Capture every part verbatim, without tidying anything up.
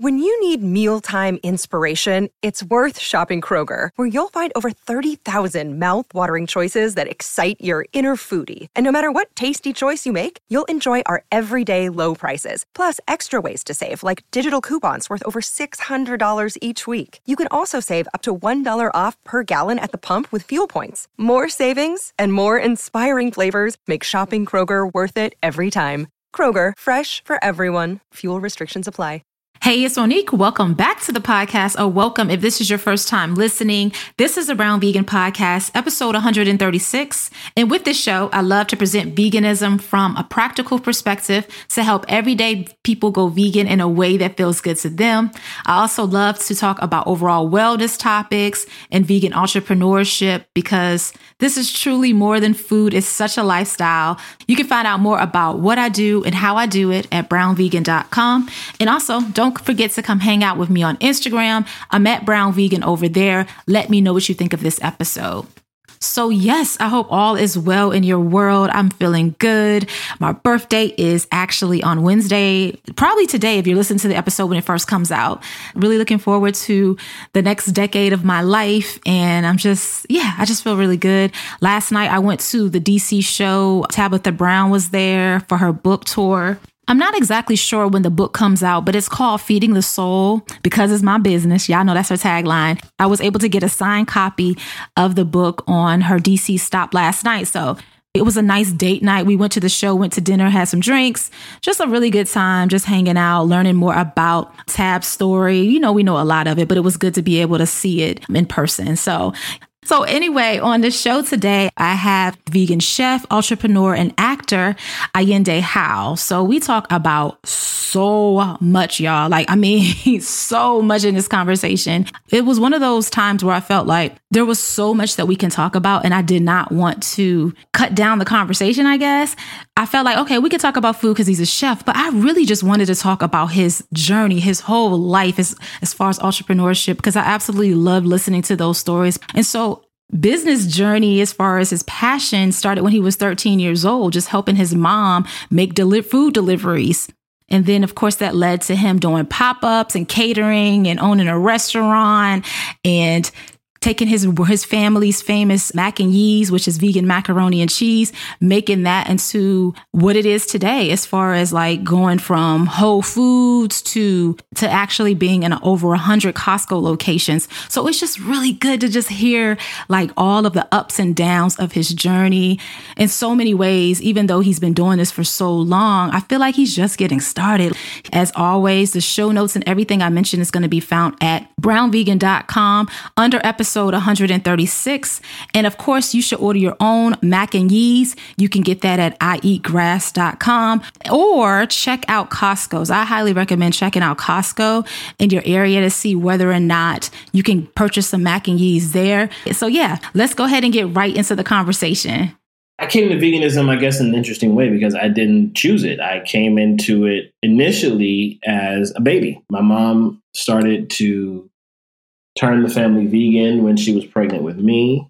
When you need mealtime inspiration, it's worth shopping Kroger, where you'll find over thirty thousand mouth-watering choices that excite your inner foodie. And no matter what tasty choice you make, you'll enjoy our everyday low prices, plus extra ways to save, like digital coupons worth over six hundred dollars each week. You can also save up to one dollar off per gallon at the pump with fuel points. More savings and more inspiring flavors make shopping Kroger worth it every time. Kroger, fresh for everyone. Fuel restrictions apply. Hey, it's Monique. Welcome back to the podcast, or welcome if this is your first time listening. This is the Brown Vegan Podcast, episode one hundred thirty-six. And with this show, I love to present veganism from a practical perspective to help everyday people go vegan in a way that feels good to them. I also love to talk about overall wellness topics and vegan entrepreneurship, because this is truly more than food. It's such a lifestyle. You can find out more about what I do and how I do it at brown vegan dot com. And also, don't forget to come hang out with me on Instagram. I'm at Brown Vegan over there. Let me know what you think of this episode. So yes, I hope all is well in your world. I'm feeling good. My birthday is actually on Wednesday, probably today if you're listening to the episode when it first comes out. Really looking forward to the next decade of my life. And I'm just, yeah, I just feel really good. Last night I went to the D C show. Tabitha Brown was there for her book tour. I'm not exactly sure when the book comes out, but it's called Feeding the Soul, because it's my business. Y'all know that's her tagline. I was able to get a signed copy of the book on her D C stop last night. So it was a nice date night. We went to the show, went to dinner, had some drinks, just a really good time, just hanging out, learning more about Tab's story. You know, we know a lot of it, but it was good to be able to see it in person. So So anyway, on the show today, I have vegan chef, entrepreneur, and actor Ayinde How. So we talk about so much, y'all. Like, I mean, so much in this conversation. It was one of those times where I felt like there was so much that we can talk about, and I did not want to cut down the conversation, I guess. I felt like, okay, we could talk about food because he's a chef, but I really just wanted to talk about his journey, his whole life as, as far as entrepreneurship, because I absolutely love listening to those stories. And so business journey, as far as his passion, started when he was thirteen years old, just helping his mom make deli- food deliveries. And then, of course, that led to him doing pop-ups and catering and owning a restaurant and taking his his family's famous mac and yeast, which is vegan macaroni and cheese, making that into what it is today, as far as like going from Whole Foods to to actually being in over one hundred Costco locations. So it's just really good to just hear like all of the ups and downs of his journey in so many ways. Even though he's been doing this for so long, I feel like he's just getting started. As always, the show notes and everything I mentioned is going to be found at brown vegan dot com under episode one hundred thirty-six. And of course, you should order your own mac and yeast. You can get that at i eat grass dot com or check out Costco's. I highly recommend checking out Costco in your area to see whether or not you can purchase some mac and yeast there. So yeah, let's go ahead and get right into the conversation. I came to veganism, I guess, in an interesting way because I didn't choose it. I came into it initially as a baby. My mom started to turn the family vegan when she was pregnant with me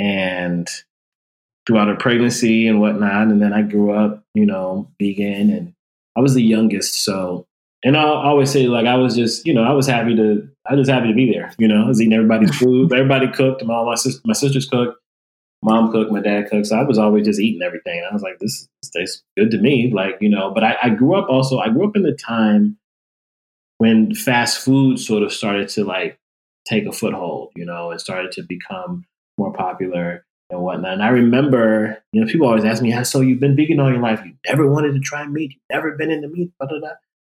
and throughout her pregnancy and whatnot. And then I grew up, you know, vegan, and I was the youngest. So, and I'll always say, like, I was just, you know, I was happy to, I was happy to be there. You know, I was eating everybody's food. Everybody cooked. My, my, sis, my sisters cooked. Mom cooked, my dad cooked. So I was always just eating everything. And I was like, this, this tastes good to me. Like, you know, but I, I grew up also, I grew up in the time when fast food sort of started to like take a foothold, you know, and started to become more popular and whatnot. And I remember, you know, people always ask me, so you've been vegan all your life. You never wanted to try meat. You've never been into meat. Blah, blah, blah.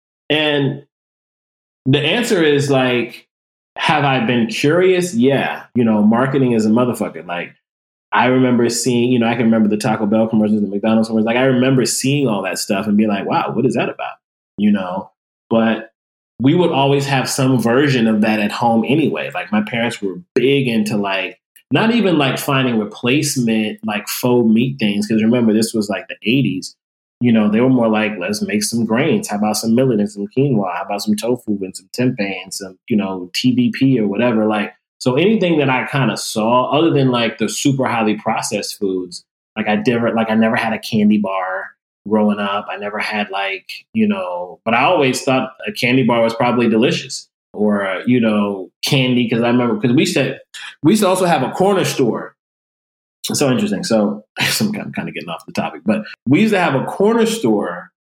And the answer is like, have I been curious? Yeah. You know, marketing is a motherfucker. Like, I remember seeing, you know, I can remember the Taco Bell commercials, the McDonald's commercials. Like, I remember seeing all that stuff and being like, wow, what is that about? You know, but we would always have some version of that at home anyway. Like, my parents were big into like, not even like finding replacement, like faux meat things. Cause remember, this was like the eighties, you know, they were more like, let's make some grains. How about some millet and some quinoa? How about some tofu and some tempeh and some, you know, T B P or whatever. Like, so anything that I kind of saw other than like the super highly processed foods, like I never, like I never had a candy bar. growing up. I never had like, you know, but I always thought a candy bar was probably delicious or, uh, you know, candy. Cause I remember, cause we used to, we used to also have a corner store. It's so interesting. So I'm kind of getting off the topic, but we used to have a corner store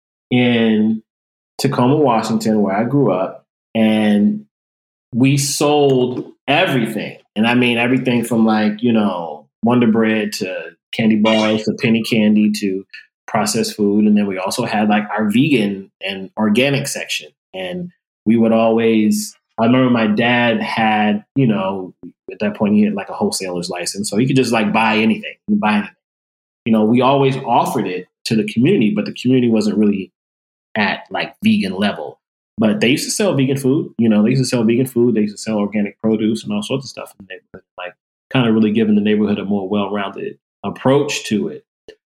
in Tacoma, Washington, where I grew up, and we sold everything. And I mean, everything from like, you know, Wonder Bread to candy bars to penny candy to processed food. And then we also had like our vegan and organic section. And we would always, I remember my dad had, you know, at that point he had like a wholesaler's license. So he could just like buy anything, buy anything. You know, we always offered it to the community, but the community wasn't really at like vegan level. But they used to sell vegan food. You know, they used to sell vegan food. They used to sell organic produce and all sorts of stuff in the neighborhood, like kind of really giving the neighborhood a more well-rounded approach to it.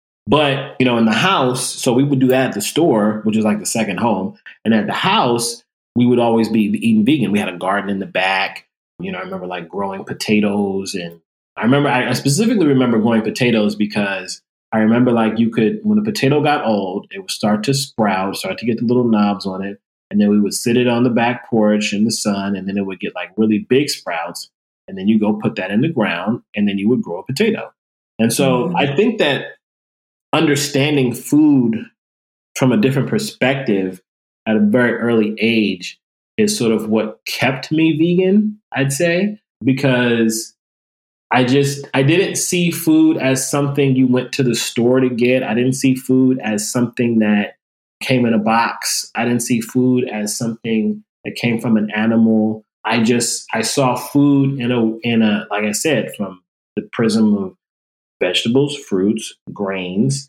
But, you know, in the house, so we would do that at the store, which is like the second home. And at the house, we would always be eating vegan. We had a garden in the back. You know, I remember like growing potatoes. And I remember, I specifically remember growing potatoes because I remember like you could, when the potato got old, it would start to sprout, start to get the little knobs on it. And then we would sit it on the back porch in the sun, and then it would get like really big sprouts. And then you go put that in the ground, and then you would grow a potato. And so mm-hmm. I think that understanding food from a different perspective at a very early age is sort of what kept me vegan, I'd say, because I just, I didn't see food as something you went to the store to get. I didn't see food as something that came in a box. I didn't see food as something that came from an animal. I just, I saw food in a, in a, like I said, from the prism of vegetables, fruits, grains,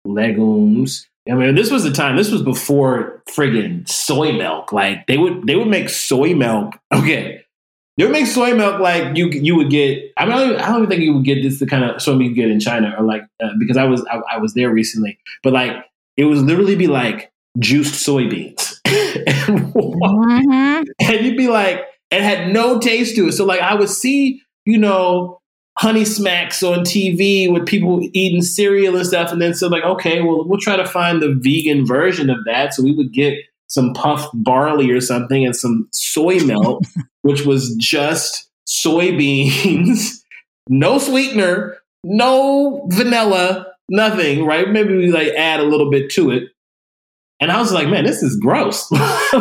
legumes. I mean, this was the time, this was before friggin' soy milk. Like they would, they would make soy milk. Okay. They would make soy milk like you, you would get, I mean, I don't, even, I don't even think you would get this the kind of soy milk you get in China or like, uh, because I was, I, I was there recently, but like, it was literally be like juiced soybeans. and, mm-hmm. and you'd be like, it had no taste to it. So like I would see, you know, Honey Smacks on T V with people eating cereal and stuff. And then so like, okay, well, we'll try to find the vegan version of that. So we would get some puffed barley or something and some soy milk, which was just soybeans, no sweetener, no vanilla, nothing, right? Maybe we like add a little bit to it. And I was like, man, this is gross.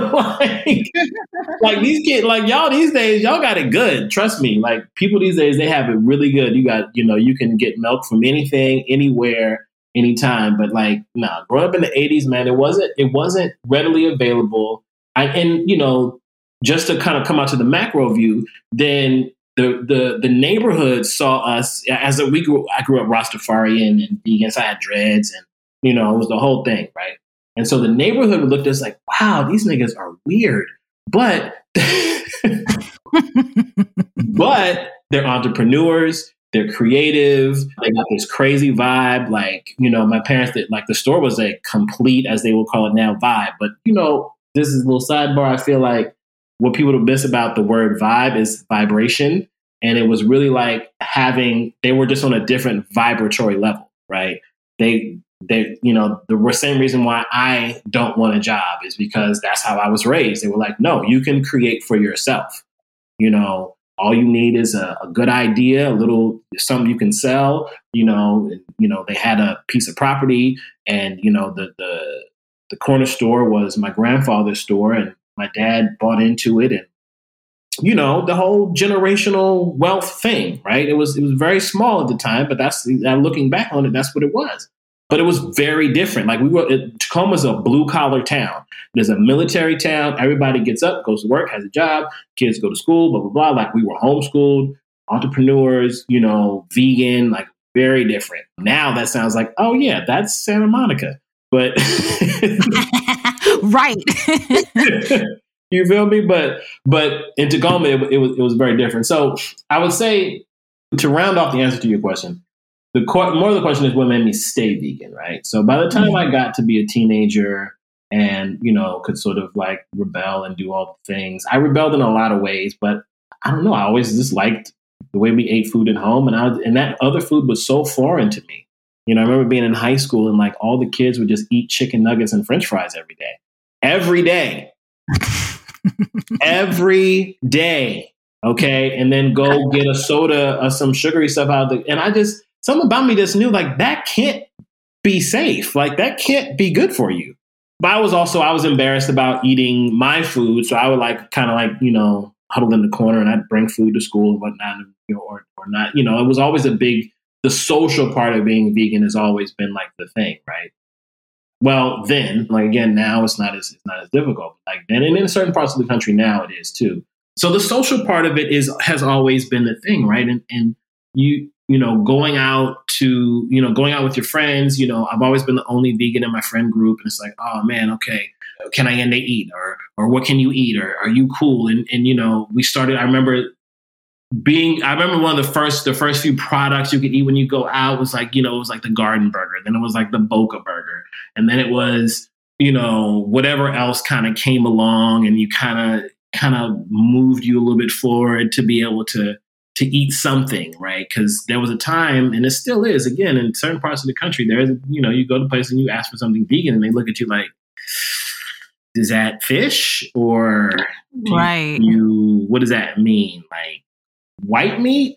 like, like these kids, like y'all these days, y'all got it good. Trust me. Like people these days, they have it really good. You got, you know, you can get milk from anything, anywhere, anytime. But like, nah, growing up in the eighties, man, it wasn't, it wasn't readily available. I, and, you know, just to kind of come out to the macro view, then the the the neighborhood saw us as a, we grew, I grew up Rastafarian and vegan, so I had dreads and, you know, it was the whole thing, right? And so the neighborhood would look at us like, wow, these niggas are weird. But but they're entrepreneurs, they're creative, they got this crazy vibe. Like, you know, my parents did, like the store was a complete, as they will call it now, vibe. But, you know, this is a little sidebar. I feel like what people miss about the word vibe is vibration. And it was really like having, they were just on a different vibratory level, right? They, they, you know, the same reason why I don't want a job is because that's how I was raised. They were like, no, you can create for yourself. You know, all you need is a, a good idea, a little something you can sell. You know, you know, they had a piece of property, and you know, the the the corner store was my grandfather's store, and my dad bought into it, and you know, the whole generational wealth thing, right? It was it was very small at the time, but that's looking back on it, that's what it was. But it was very different. Like we were, it, Tacoma's a blue collar town. There's a military town. Everybody gets up, goes to work, has a job. Kids go to school, blah, blah, blah. Like we were homeschooled, entrepreneurs, you know, vegan, like very different. Now that sounds like, oh yeah, that's Santa Monica. But right. You feel me? But but in Tacoma, it, it was it was very different. So I would say, to round off the answer to your question, the more of the question is what made me stay vegan, right? So by the time I got to be a teenager and, you know, could sort of like rebel and do all the things, I rebelled in a lot of ways, but I don't know. I always just liked the way we ate food at home, and I was, and that other food was so foreign to me. You know, I remember being in high school and like all the kids would just eat chicken nuggets and French fries every day. Every day. Every day. Okay. And then go get a soda or some sugary stuff out of the, and I just, something about me just knew like that can't be safe. Like that can't be good for you. But I was also, I was embarrassed about eating my food. So I would like kind of like, you know, huddle in the corner and I'd bring food to school and whatnot, you know, or, or not, you know, it was always a big, the social part of being vegan has always been like the thing, right? Well, then, like again, now it's not as it's not as difficult. Like then, and in certain parts of the country now it is too. So the social part of it is has always been the thing, right? And and you you know going out to you know going out with your friends. You know, I've always been the only vegan in my friend group, and it's like, oh man, okay, can I end they eat or or what can you eat or are you cool? And and you know, we started. I remember. Being, I remember one of the first, the first few products you could eat when you go out was like, you know, it was like the Garden Burger. Then it was like the Boca Burger. And then it was, you know, whatever else kind of came along and you kind of, kind of moved you a little bit forward to be able to, to eat something, right? Because there was a time, and it still is, again, in certain parts of the country, there's, you know, you go to a place and you ask for something vegan and they look at you like, is that fish? Or do right. you, what does that mean? Like, white meat?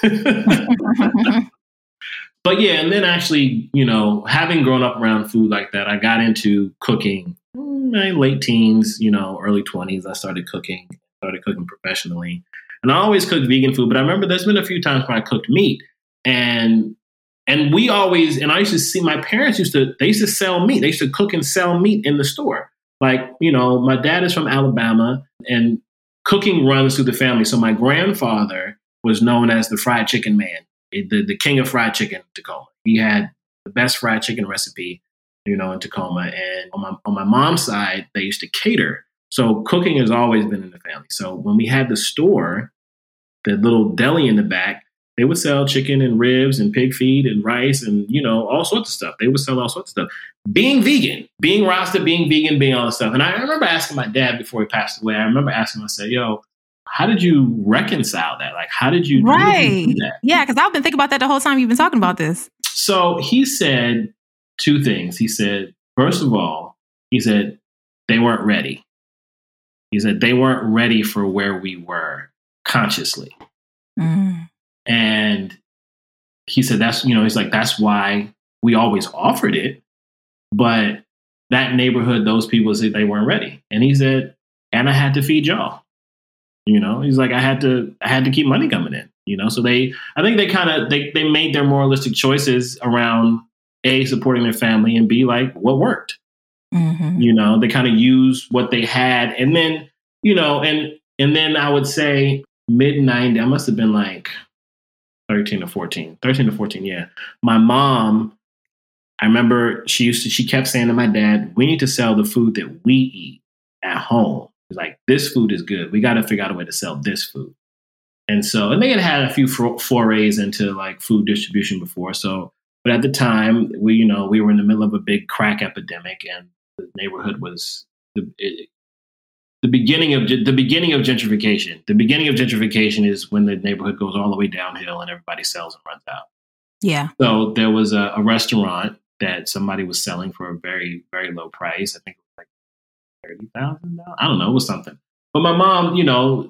But yeah, and then actually, you know, having grown up around food like that, I got into cooking in my late teens, you know, early twenties. I started cooking, started cooking professionally. And I always cooked vegan food, but I remember there's been a few times where I cooked meat. And and we always, and I used to see my parents used to, they used to sell meat. They used to cook and sell meat in the store. Like, you know, my dad is from Alabama and cooking runs through the family. So my grandfather was known as the fried chicken man, the, the king of fried chicken in Tacoma. He had the best fried chicken recipe, you know, in Tacoma. And on my, on my mom's side, they used to cater. So cooking has always been in the family. So when we had the store, the little deli in the back, they would sell chicken and ribs and pig feet and rice and, you know, all sorts of stuff. They would sell all sorts of stuff. Being vegan, being Rasta, being vegan, being all this stuff. And I remember asking my dad before he passed away, I remember asking him, I said, yo, how did you reconcile that? Like, how did you, right. how did you do that? Yeah, because I've been thinking about that the whole time you've been talking about this. So he said two things. He said, first of all, he said, they weren't ready. He said, they weren't ready for where we were consciously. Mm. And he said, that's, you know, he's like, that's why we always offered it. But that neighborhood, those people said they weren't ready. And he said, and I had to feed y'all. You know, he's like, I had to, I had to keep money coming in, you know? So they, I think they kind of, they, they made their moralistic choices around A, supporting their family, and B, like what worked. Mm-hmm. You know, they kind of used what they had. And then, you know, and, and then I would say mid nineties, I must have been like thirteen or fourteen, thirteen to fourteen. Yeah. My mom, I remember she used to, she kept saying to my dad, we need to sell the food that we eat at home. It's like, this food is good. We got to figure out a way to sell this food. And so, and they had had a few for, forays into like food distribution before. So, but at the time we, you know, we were in the middle of a big crack epidemic and the neighborhood was the, it, the beginning of the beginning of gentrification. The beginning of gentrification is when the neighborhood goes all the way downhill and everybody sells and runs out. Yeah. So there was a, a restaurant that somebody was selling for a very, very low price. I think it was like thirty thousand dollars. I don't know, it was something. But my mom, you know,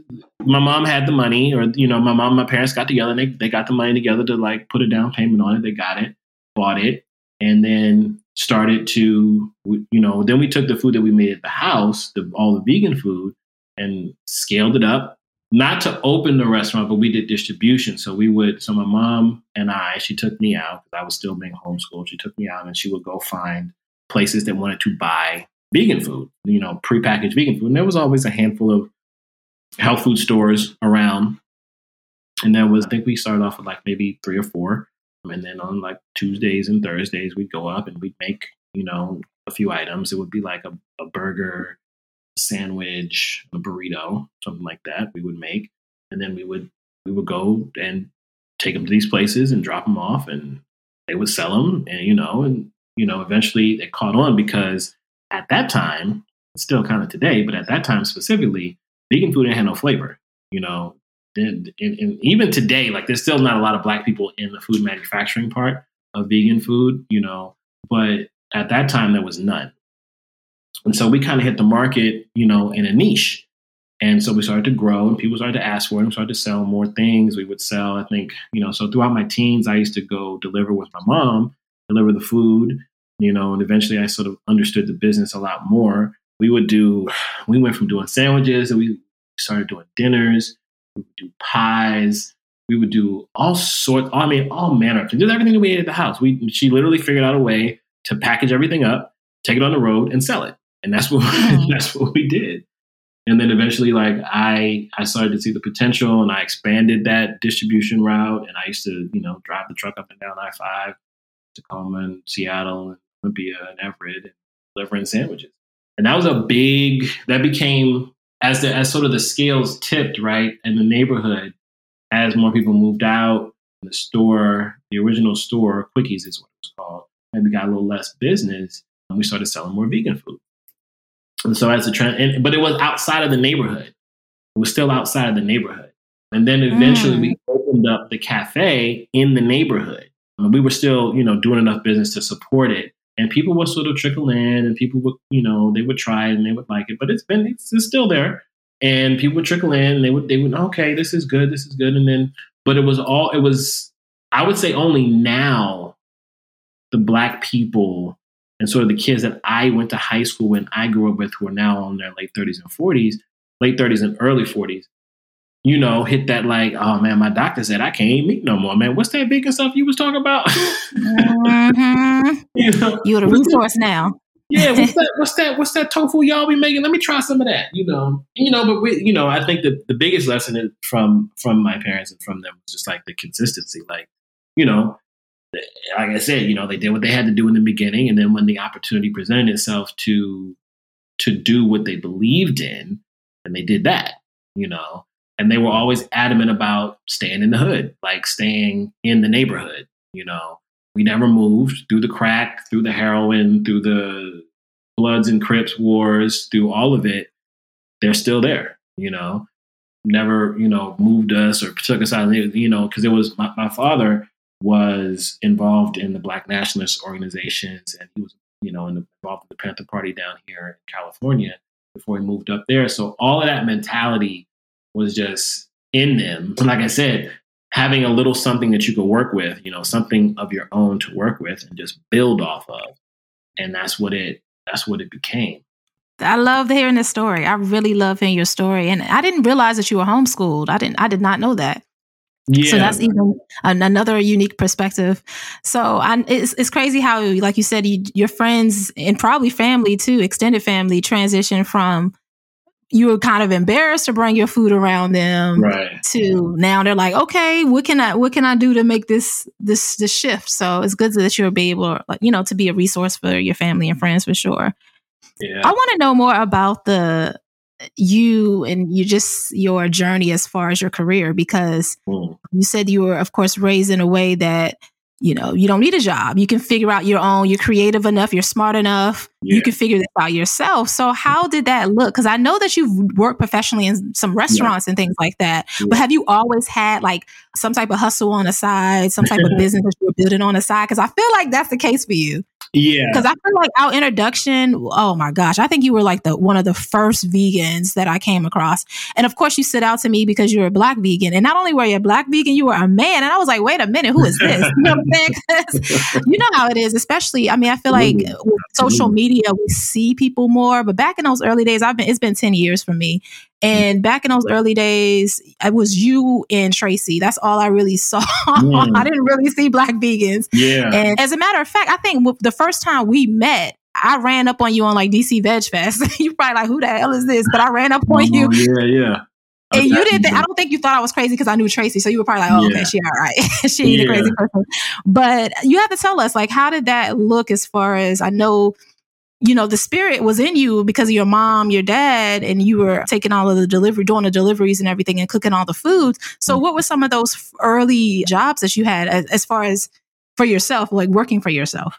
my mom had the money, or, you know, my mom, my parents got together and they, they got the money together to like put a down payment on it. They got it, bought it, and then started to, you know, then we took the food that we made at the house, the, all the vegan food, and scaled it up, not to open the restaurant, but we did distribution. So we would, so my mom and I, she took me out because I was still being homeschooled. She took me out and she would go find places that wanted to buy vegan food, you know, prepackaged vegan food. And there was always a handful of health food stores around. And there was, I think we started off with like maybe three or four. And then on like Tuesdays and Thursdays, we'd go up and we'd make, you know, a few items. It would be like a, a burger, a sandwich, a burrito, something like that we would make. And then we would, we would go and take them to these places and drop them off, and they would sell them. And, you know, and, you know, eventually it caught on because at that time, still kind of today, but at that time specifically, vegan food didn't have no flavor, you know. And, and, and even today, like there's still not a lot of Black people in the food manufacturing part, of vegan food, you know, but at that time there was none. And so we kind of hit the market, you know, in a niche. And so we started to grow and people started to ask for it and we started to sell more things. We would sell, I think, you know, so throughout my teens, I used to go deliver with my mom, deliver the food, you know, and eventually I sort of understood the business a lot more. We would do, we went from doing sandwiches and we started doing dinners, we would do pies, we would do all sorts, I mean, all manner of things. There's everything that we ate at the house. We, she literally figured out a way to package everything up, take it on the road and sell it. And that's what, mm. that's what we did. And then eventually, like I, I started to see the potential and I expanded that distribution route. And I used to, you know, drive the truck up and down I five, Tacoma and Seattle and Olympia and Everett and delivering sandwiches. And that was a big, that became, as the, as sort of the scales tipped, right, in the neighborhood, as more people moved out, the store, the original store, Quickies is what it was called, maybe got a little less business, and we started selling more vegan food. And so as a trend, and, but it was outside of the neighborhood. It was still outside of the neighborhood. And then eventually mm. we opened up the cafe in the neighborhood. And we were still, you know, doing enough business to support it. And people would sort of trickle in and people would, you know, they would try it and they would like it. But it's been, it's, it's still there. And people would trickle in and they would, they would, okay, this is good, this is good. And then, but it was all, it was, I would say only now the Black people and sort of the kids that I went to high school when I grew up with, who are now in their late thirties and forties, late thirties and early forties, you know, hit that like, oh man, my doctor said I can't eat meat no more, man. What's that vegan stuff you was talking about? Mm-hmm. you know, You're the resource now. yeah, what's that? What's that? What's that tofu y'all be making? Let me try some of that. You know, you know, but we, you know, I think that the biggest lesson is from from my parents and from them was just like the consistency, like, you know. Like I said, you know, they did what they had to do in the beginning. And then when the opportunity presented itself to to do what they believed in, and they did that, you know, and they were always adamant about staying in the hood, like staying in the neighborhood. You know, we never moved through the crack, through the heroin, through the Bloods and Crips wars, through all of it. They're still there, you know, never, you know, moved us or took us out, you know, because it was my, my father was involved in the Black nationalist organizations, and he was, you know, involved in the Panther Party down here in California before he moved up there. So all of that mentality was just in them. And like I said, having a little something that you could work with, you know, something of your own to work with and just build off of. And that's what it, that's what it became. I love hearing this story. I really love hearing your story. And I didn't realize that you were homeschooled. I didn't, I did not know that. Yeah. So that's even an, another unique perspective. So I, it's it's crazy how, like you said, you, your friends and probably family too, extended family, transition from you were kind of embarrassed to bring your food around them, right, to now they're like, okay, what can I what can I do to make this this this shift? So it's good that you'll be able, you know, to be a resource for your family and friends for sure. Yeah. I want to know more about the you and you just your journey as far as your career, because mm. you said you were, of course, raised in a way that, you know, you don't need a job. You can figure out your own. You're creative enough. You're smart enough. Yeah. You can figure this out yourself. So how did that look? Because I know that you've worked professionally in some restaurants yeah. and things like that. Yeah. But have you always had like some type of hustle on the side, some type of business that you were building on the side? Because I feel like that's the case for you. Yeah. Because I feel like our introduction, oh my gosh, I think you were like the one of the first vegans that I came across. And of course, you stood out to me because you were a Black vegan. And not only were you a Black vegan, you were a man. And I was like, wait a minute, who is this? You know what I'm saying? 'Cause you know how it is, especially, I mean, I feel like with social media, we see people more. But back in those early days, I've been, it's been ten years for me. And back in those early days, it was you and Tracy. That's all I really saw. Mm. I didn't really see Black vegans. Yeah. And as a matter of fact, I think the first time we met, I ran up on you on like D C Veg Fest. You probably like, who the hell is this? But I ran up on oh, you. Yeah, yeah. And you didn't think, I don't think you thought I was crazy because I knew Tracy. So you were probably like, oh, yeah. okay, she all right. She ain't yeah. a crazy person. But you have to tell us, like, how did that look as far as, I know, you know, the spirit was in you because of your mom, your dad, and you were taking all of the delivery, doing the deliveries and everything and cooking all the foods. So what were some of those early jobs that you had as, as far as for yourself, like working for yourself?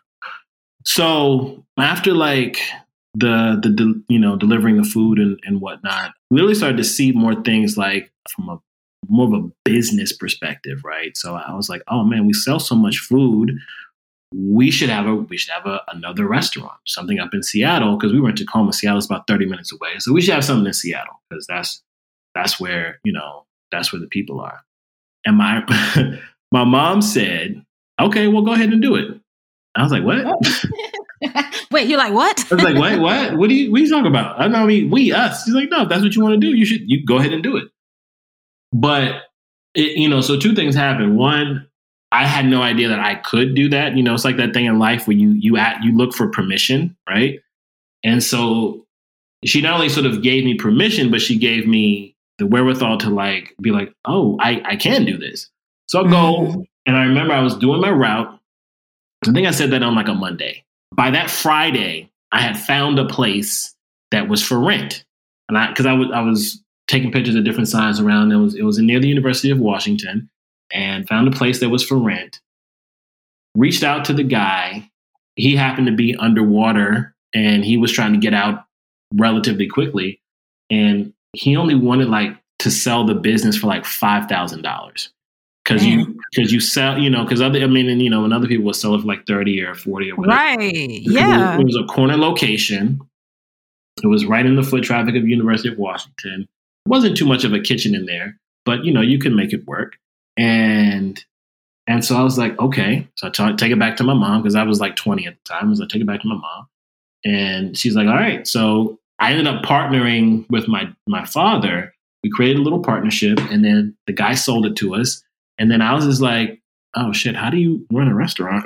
So after like the, the, the you know, delivering the food and, and whatnot, we really started to see more things like from a more of a business perspective, right? So I was like, oh man, we sell so much food. we should have a we should have a, another restaurant, something up in Seattle, because we were in Tacoma. Seattle's about thirty minutes away, so we should have something in Seattle because that's that's where you know that's where the people are. And my my mom said, "Okay, well, go ahead and do it." I was like, "What?" Wait, you're like, what? I was like, "What? What? What are you? What are you talking about?" I know, I mean, we, us. She's like, "No, if that's what you want to do, you should. You go ahead and do it." But it, you know, so two things happened. One, I had no idea that I could do that. You know, it's like that thing in life where you you at, you look for permission, right? And so she not only sort of gave me permission, but she gave me the wherewithal to like be like, "Oh, I I can do this." So I'll go, mm-hmm. and I remember I was doing my route. I think I said that on like a Monday. By that Friday, I had found a place that was for rent, and I because I was I was taking pictures of different signs around. It was it was near the University of Washington, and found a place that was for rent. Reached out to the guy. He happened to be underwater, and he was trying to get out relatively quickly. And he only wanted like to sell the business for like five thousand dollars. Because you, because you sell, you know, because other, I mean, and, you know, when other people will sell it for like thirty or forty or whatever. Right. Yeah. It was, it was a corner location. It was right in the foot traffic of University of Washington. It wasn't too much of a kitchen in there, but, you know, you could make it work. And, and so I was like, okay. So I t- take it back to my mom because I was like twenty at the time. I was like, take it back to my mom. And she's like, all right. So I ended up partnering with my, my father. We created a little partnership, and then the guy sold it to us. And then I was just like, oh, shit, how do you run a restaurant?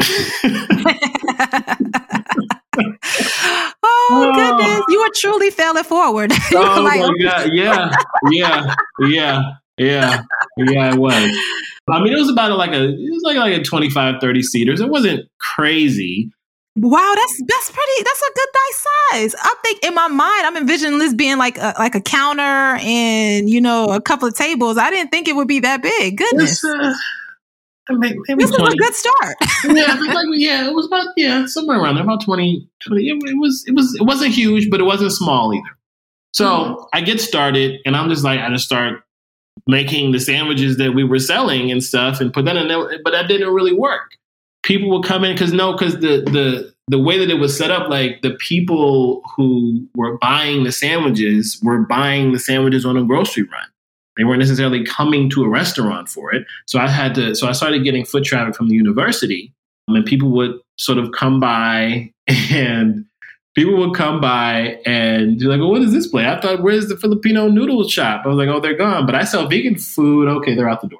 Oh, goodness. You were truly failing forward. Oh, like, my God. Yeah, yeah, yeah, yeah, yeah, it was. I mean, it was about like a, it was like, like a twenty-five, thirty seaters. It wasn't crazy. Wow, that's that's pretty. That's a good nice size. I think in my mind, I'm envisioning this being like a, like a counter and you know a couple of tables. I didn't think it would be that big. Goodness, uh, maybe, maybe this was a good start. yeah, I think like yeah, it was about yeah somewhere around there, about twenty, twenty. It, it was it was it wasn't huge, but it wasn't small either. So mm-hmm. I get started, and I'm just like I just start making the sandwiches that we were selling and stuff, and put that in there. But that didn't really work. People would come in because no, because the the the way that it was set up, like the people who were buying the sandwiches were buying the sandwiches on a grocery run. They weren't necessarily coming to a restaurant for it. So I had to. So I started getting foot traffic from the university, and people would sort of come by, and people would come by and be like, "Well, what is this place? I thought, where's the Filipino noodle shop?" I was like, "Oh, they're gone." But I sell vegan food. Okay, they're out the door.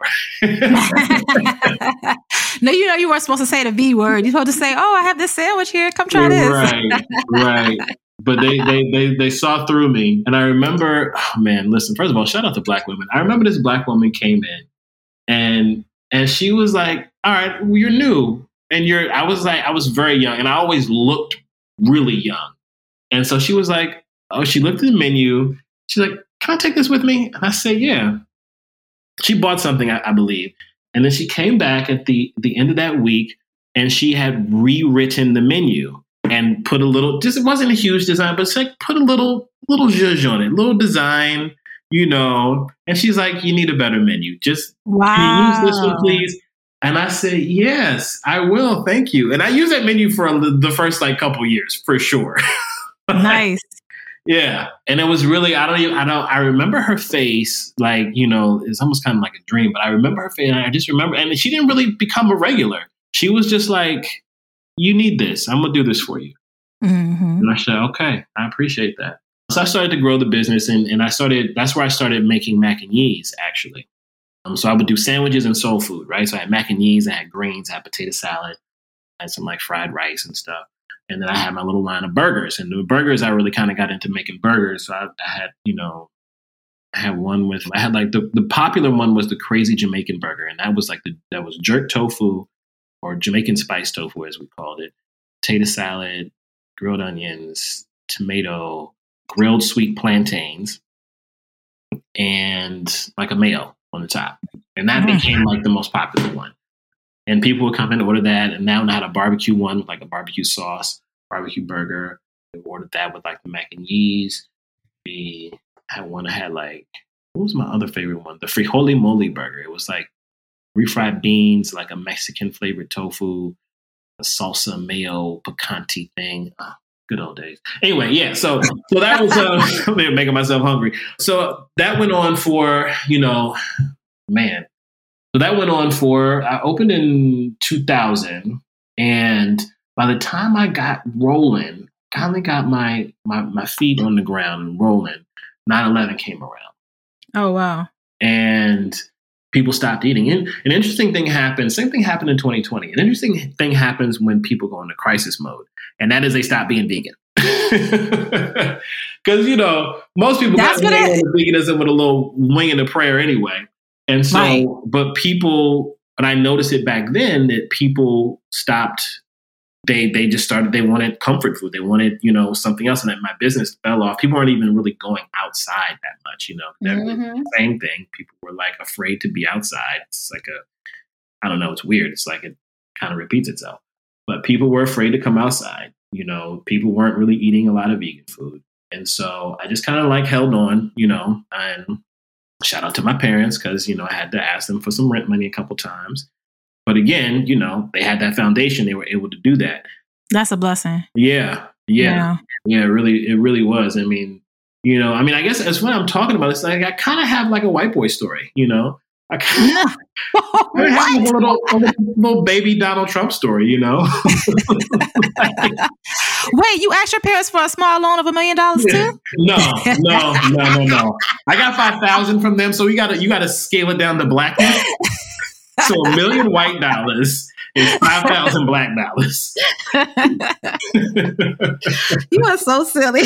No, you know you weren't supposed to say the V word. You're supposed to say, "Oh, I have this sandwich here. Come try this." Right, right. But they, they they they saw through me, and I remember, oh man, listen. First of all, shout out to Black women. I remember this Black woman came in, and and she was like, "All right, well, you're new, and you're." I was like, I was very young, and I always looked really young, and so she was like, "Oh," she looked at the menu. She's like, "Can I take this with me?" And I said, "Yeah." She bought something, I, I believe. And then she came back at the, the end of that week, and she had rewritten the menu and put a little, just, it wasn't a huge design, but it's like put a little, little zhuzh on it, little design, you know. And she's like, "You need a better menu. Just wow. Can you use this one, please?" And I said, "Yes, I will. Thank you." And I used that menu for the first like couple years for sure. Nice. Yeah. And it was really, I don't even, I don't, I remember her face, like, you know, it's almost kind of like a dream, but I remember her face and I just remember, and she didn't really become a regular. She was just like, "You need this. I'm going to do this for you." Mm-hmm. And I said, "Okay, I appreciate that." So I started to grow the business, and, and I started, that's where I started making mac and yees actually. Um, so I would do sandwiches and soul food, right? So I had mac and yees, I had greens, I had potato salad, I had some like fried rice and stuff. And then I had my little line of burgers. And the burgers, I really kind of got into making burgers. So I, I had, you know, I had one with, I had like the, the popular one was the Crazy Jamaican Burger. And that was like, the that was jerk tofu or Jamaican spice tofu, as we called it. Potato salad, grilled onions, tomato, grilled sweet plantains, and like a mayo on the top. And that mm-hmm. became like the most popular one. And people would come in and order that. And now I had a barbecue one with like a barbecue sauce, barbecue burger. We ordered that with like the mac and yees. We had one that had like, what was my other favorite one? The frijole mole burger. It was like refried beans, like a Mexican flavored tofu, a salsa mayo picante thing. Oh, good old days. Anyway, yeah. So so that was uh, making myself hungry. So that went on for, you know, man. So that went on for, I opened in two thousand, and by the time I got rolling, finally got my, my, my feet on the ground and rolling, nine eleven came around. Oh, wow. And people stopped eating. And an interesting thing happened. Same thing happened in twenty twenty. An interesting thing happens when people go into crisis mode, and that is they stop being vegan. Because, you know, most people got into veganism with a little wing and a prayer anyway. And so, right. but people, and I noticed it back then that people stopped, they they just started, they wanted comfort food. They wanted, you know, something else. And that my business fell off. People weren't even really going outside that much, you know. That mm-hmm. was the same thing. People were like afraid to be outside. It's like a, I don't know, it's weird. It's like it kind of repeats itself. But people were afraid to come outside. You know, people weren't really eating a lot of vegan food. And so I just kind of like held on, you know, and shout out to my parents because, you know, I had to ask them for some rent money a couple times. But again, you know, they had that foundation. They were able to do that. That's a blessing. Yeah. Yeah. Yeah. It really, it really was. I mean, you know, I mean, I guess that's what I'm talking about. It's like I kind of have like a white boy story, you know? I kind of I have a little, a little baby Donald Trump story, you know? Like, wait, you asked your parents for a small loan of a million dollars too? No, no, no, no, no. I got five thousand from them, so you got to you got to scale it down to blackness. So a million white dollars is five thousand black dollars. You are so silly.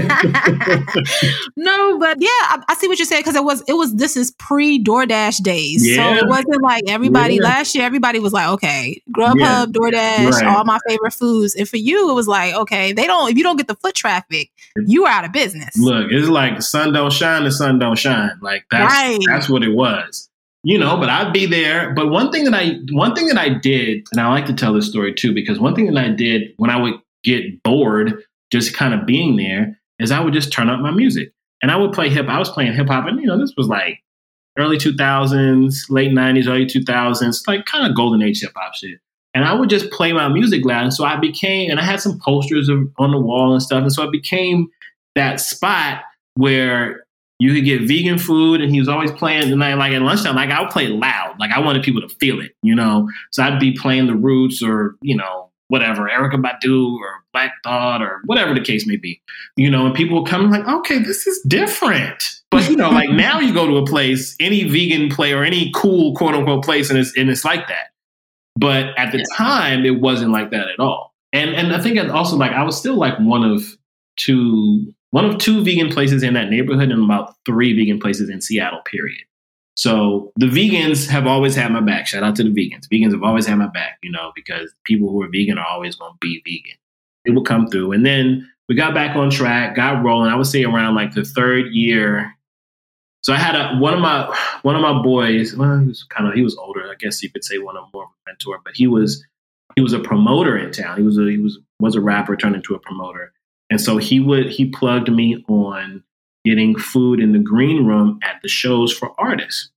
No, but yeah, I, I see what you're saying because it was it was this is pre DoorDash days, yeah. So it wasn't like everybody yeah. last year. Everybody was like, okay, Grubhub, yeah. DoorDash, right. all my favorite foods, and for you, it was like, okay, they don't. If you don't get the foot traffic, you are out of business. Look, it's like the sun don't shine, the sun don't shine. Like that's right. that's what it was. You know, but I'd be there. But one thing that I, one thing that I did, and I like to tell this story too, because one thing that I did when I would get bored, just kind of being there, is I would just turn up my music and I would play hip. I was playing hip hop, and you know, this was like early two thousands, late nineties, early two thousands, like kind of golden age hip hop shit. And I would just play my music loud. And so I became, and I had some posters of, on the wall and stuff. And so I became that spot where you could get vegan food, and he was always playing. And I, like at lunchtime, like I would play loud, like I wanted people to feel it, you know. So I'd be playing the Roots or you know whatever, Erykah Badu or Black Thought or whatever the case may be, you know. And people would come like, okay, this is different. But you know, like now you go to a place, any vegan place or any cool quote unquote place, and it's and it's like that. But at the time, it wasn't like that at all. And and I think also like I was still like one of two. One of two vegan places in that neighborhood and about three vegan places in Seattle, period. So the vegans have always had my back. Shout out to the vegans. Vegans have always had my back, you know, because people who are vegan are always going to be vegan. It will come through. And then we got back on track, got rolling. I would say around like the third year. So I had a, one of my, one of my boys, well, he was kind of, he was older. I guess you could say one of more of a mentor, but he was, he was a promoter in town. He was a, he was, was a rapper turned into a promoter. And so he would, he plugged me on getting food in the green room at the shows for artists.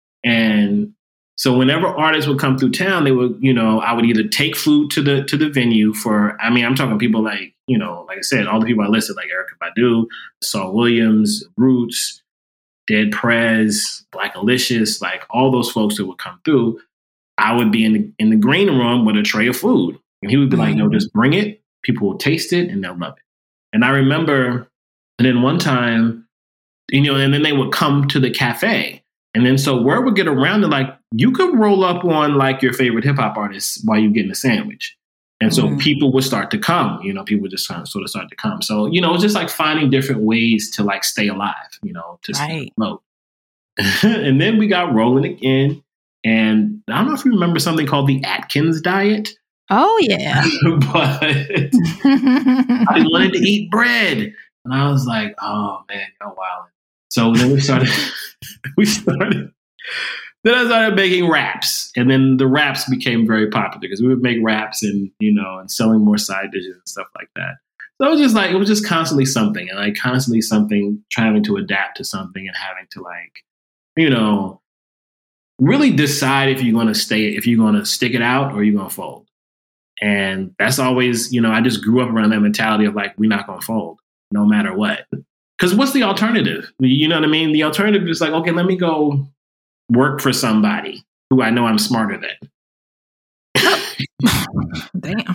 And so whenever artists would come through town, they would, you know, I would either take food to the, to the venue for, I mean, I'm talking people like, you know, like I said, all the people I listed, like Erykah Badu, Saul Williams, Roots, Dead Prez, Black Alicious, like all those folks that would come through. I would be in the, in the green room with a tray of food. And he would be like, no, just bring it. People will taste it and they'll love it. And I remember, and then one time, you know, and then they would come to the cafe. And then so word would get around to like, you could roll up on like your favorite hip hop artists while you're getting a sandwich. And so mm. people would start to come, you know, people would just kind of sort of start to come. So, you know, it's just like finding different ways to like stay alive, you know, to stay afloat. And then we got rolling again. And I don't know if you remember something called the Atkins diet. Oh, yeah. But I wanted to eat bread. And I was like, oh, man, you're wild. So then we started, we started, then I started making wraps. And then the wraps became very popular because we would make wraps and, you know, and selling more side dishes and stuff like that. So it was just like, it was just constantly something. And like constantly something, trying to adapt to something and having to like, you know, really decide if you're going to stay, if you're going to stick it out or you're going to fold. And that's always, you know, I just grew up around that mentality of like, we're not going to fold no matter what. Because what's the alternative? You know what I mean? The alternative is like, okay, let me go work for somebody who I know I'm smarter than. Damn.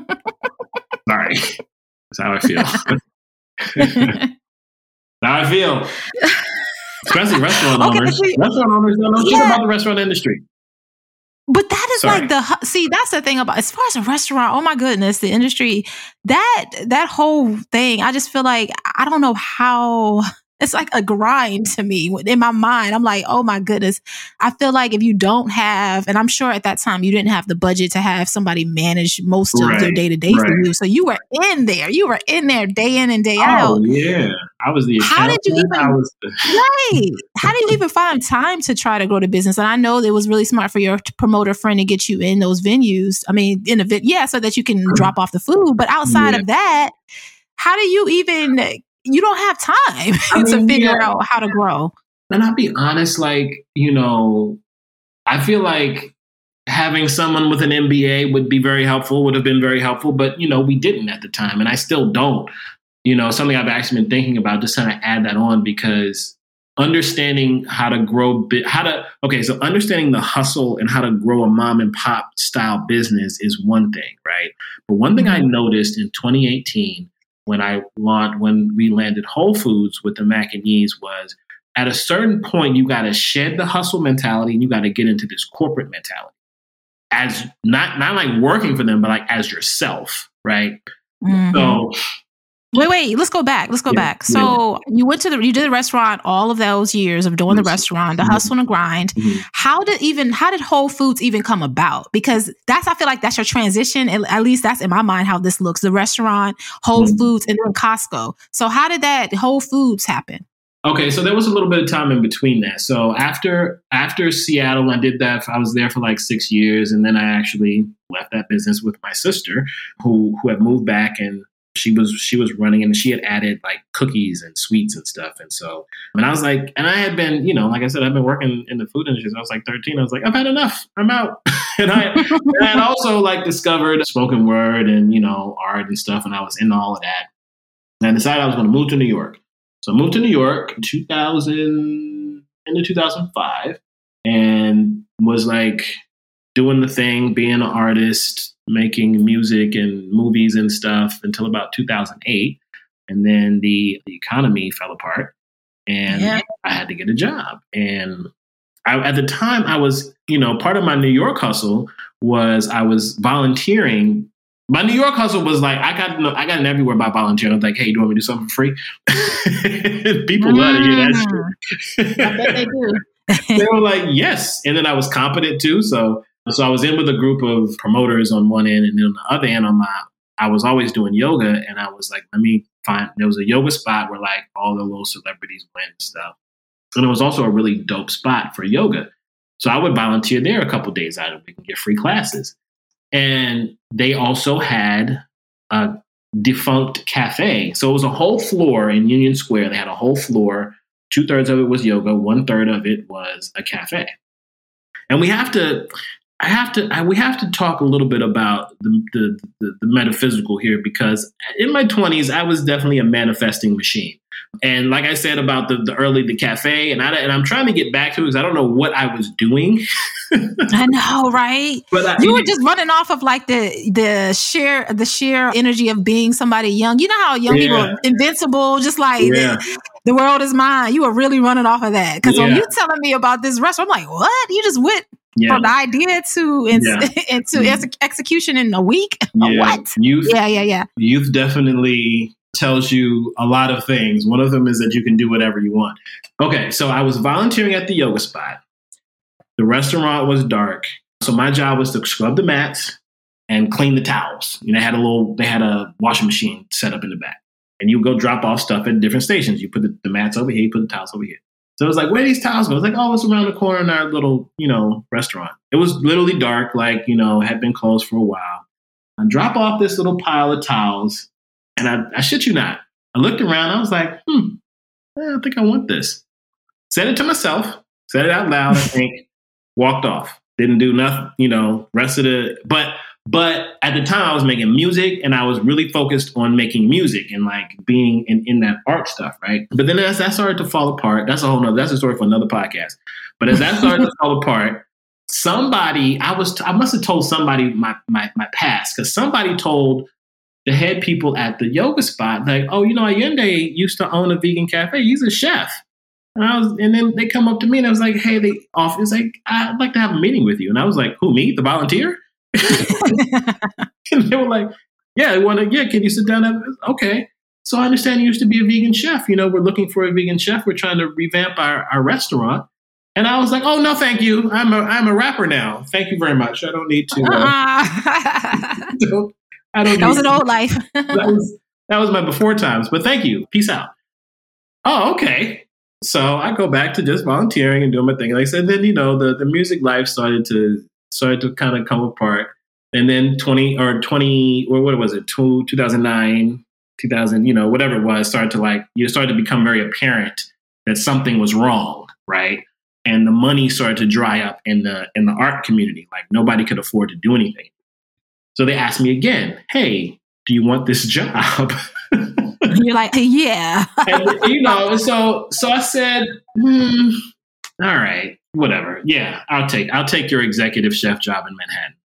Sorry. That's how I feel. That's how I feel. Especially restaurant Okay, owners. see, Restaurant owners don't know shit yeah. about the restaurant industry. But that is Sorry. like the, see, that's the thing about, as far as a restaurant, oh my goodness, the industry, that, that whole thing, I just feel like, I don't know how, it's like a grind to me in my mind. I'm like, oh my goodness. I feel like if you don't have, and I'm sure at that time you didn't have the budget to have somebody manage most of Right, their day to day right. for you. So you were in there, you were in there day in and day Oh, out. yeah. I was the How did you accountant. even, I was the, right. How did you even find time to try to grow the business? And I know it was really smart for your promoter friend to get you in those venues. I mean, in a vid, yeah, so that you can drop off the food. But outside Yeah. of that, how do you even, you don't have time I to mean, figure yeah. out how to grow. And I'll be honest, like, you know, I feel like having someone with an M B A would be very helpful, would have been very helpful, but, you know, we didn't at the time. And I still don't. You know, something I've actually been thinking about, just trying to add that on, because understanding how to grow, how to, okay, so understanding the hustle and how to grow a mom and pop style business is one thing, right? But one thing I noticed in twenty eighteen when I launched, when we landed Whole Foods with the Mac and Yeast was, at a certain point, you got to shed the hustle mentality and you got to get into this corporate mentality as not, not like working for them, but like as yourself, right? Mm-hmm. So, Wait, wait, let's go back. Let's go Yeah, back. So yeah. you went to the, you did the restaurant all of those years of doing the restaurant, the Mhm. hustle and the grind. Mhm. How did even, how did Whole Foods even come about? Because that's, I feel like that's your transition. At, at least that's in my mind how this looks. The restaurant, Whole Mhm. Foods, and then Costco. So how did that Whole Foods happen? Okay, so there was a little bit of time in between that. So after after Seattle, I did that. I was there for like six years, and then I actually left that business with my sister, who who had moved back, and she was she was running, and she had added like cookies and sweets and stuff. And so, and I was like, and I had been, you know, like I said, I've been working in the food industry since I was like thirteen. I was like, I've had enough. I'm out. and I and I had also like discovered spoken word and you know art and stuff, and I was into all of that. And I decided I was going to move to New York. So I moved to New York in two thousand, into two thousand five, and was like doing the thing, being an artist, making music and movies and stuff until about two thousand eight. And then the, the economy fell apart and Yeah. I had to get a job. And I, at the time I was, you know, part of my New York hustle was I was volunteering. My New York hustle was like, I got I got it everywhere by volunteering. I was like, hey, do you want me to do something for free? People Mm. love to hear that shit. I bet they do. They were like, yes. And then I was competent too. So so I was in with a group of promoters on one end, and then on the other end on my, I was always doing yoga, and I was like, let me find, there was a yoga spot where like all the little celebrities went and stuff. And it was also a really dope spot for yoga. So I would volunteer there a couple days out of the week and get free classes. And they also had a defunct cafe. So it was a whole floor in Union Square. They had a whole floor. Two thirds of it was yoga. One third of it was a cafe. And we have to, I have to, I, we have to talk a little bit about the, the, the, the metaphysical here, because in my twenties, I was definitely a manifesting machine. And like I said about the, the early, the cafe, and I, and I'm trying to get back to it because I don't know what I was doing. I know, right? But I, you were just running off of like the the sheer the sheer energy of being somebody young. You know how young Yeah. people are invincible, just like Yeah. the, the world is mine. You were really running off of that. Because when Yeah. you telling me about this restaurant, I'm like, what? You just went Yeah. from the idea to in, Yeah. into Mhm. ex- execution in a week? Yeah. What? Youth, Yeah, yeah, yeah. youth definitely tells you a lot of things. One of them is that you can do whatever you want. Okay, so I was volunteering at the yoga spot. The restaurant was dark. So my job was to scrub the mats and clean the towels. You know, they had a little, they had a washing machine set up in the back. And you go drop off stuff at different stations. You put the, the mats over here, you put the towels over here. So it was like, where do these towels go? It was like, oh, it's around the corner in our little, you know, restaurant. It was literally dark, like, you know, had been closed for a while. I drop off this little pile of towels, and I, I shit you not, I looked around, I was like, hmm, I think I want this. Said it to myself, said it out loud, I think, walked off. Didn't do nothing, you know, rest of the, but But at the time I was making music and I was really focused on making music and like being in, in that art stuff, right? But then as that started to fall apart, that's a whole nother, that's a story for another podcast. But as that started to fall apart, somebody, I was, I must have told somebody my, my, my past, because somebody told the head people at the yoga spot, like, oh, you know, Allende used to own a vegan cafe. He's a chef. And I was, and then they come up to me and I was like, hey, they off. It's like, I'd like to have a meeting with you. And I was like, who, me, the volunteer? And they were like, yeah, I want to, yeah, can you sit down? And, okay. So I understand you used to be a vegan chef. You know, we're looking for a vegan chef. We're trying to revamp our, our restaurant. And I was like, oh, no, thank you. I'm a, I'm a rapper now. Thank you very much. I don't need to. Uh, uh, don't, I don't that was an to, old life. that was, that was my before times, but thank you. Peace out. Oh, okay. So I go back to just volunteering and doing my thing. Like I said, then, you know, the, the music life started to started to kind of come apart. And then twenty or twenty, or what was it, two, two thousand nine, two thousand, you know, whatever it was, started to like, you started to become very apparent that something was wrong, right? And the money started to dry up in the in the art community. Like nobody could afford to do anything. So they asked me again, hey, do you want this job? You're like, yeah. And, you know, so so I said, hmm, all right, whatever. Yeah, I'll take I'll take your executive chef job in Manhattan.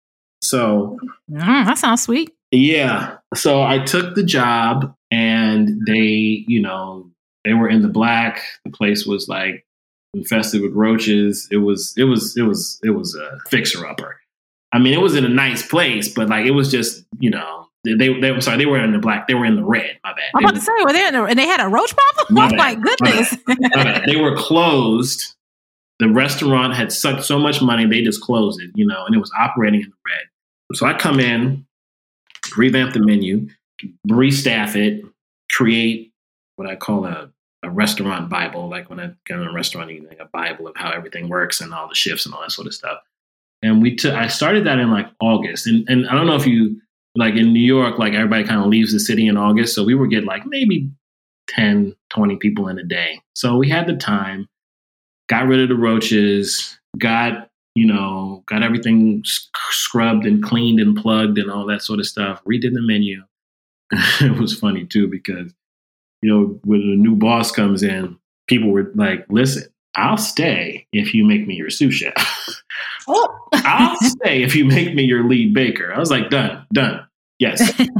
So mm, that sounds sweet. Yeah. So I took the job and they, you know, they were in the black. The place was like infested with roaches. It was it was it was it was a fixer upper. I mean, it was in a nice place, but like it was just, you know, They, they, I'm sorry, they were in the black. They were in the red. My bad. I'm they about to say, were they in the, and they had a roach problem? My Oh bad. my goodness! My bad. My bad. They were closed. The restaurant had sucked so much money, they just closed it, you know, and it was operating in the red. So I come in, revamp the menu, restaff it, create what I call a, a restaurant Bible. Like when I go in a restaurant, you need a Bible of how everything works and all the shifts and all that sort of stuff. And we took. I started that in like August, and and I don't know if you. Like in New York, like everybody kind of leaves the city in August. So we would get like maybe ten, twenty people in a day. So we had the time, got rid of the roaches, got, you know, got everything scrubbed and cleaned and plugged and all that sort of stuff, redid the menu. It was funny too, because, you know, when a new boss comes in, people were like, listen, I'll stay if you make me your sous chef. Oh. I'll stay if you make me your lead baker. I was like, done, done. Yes.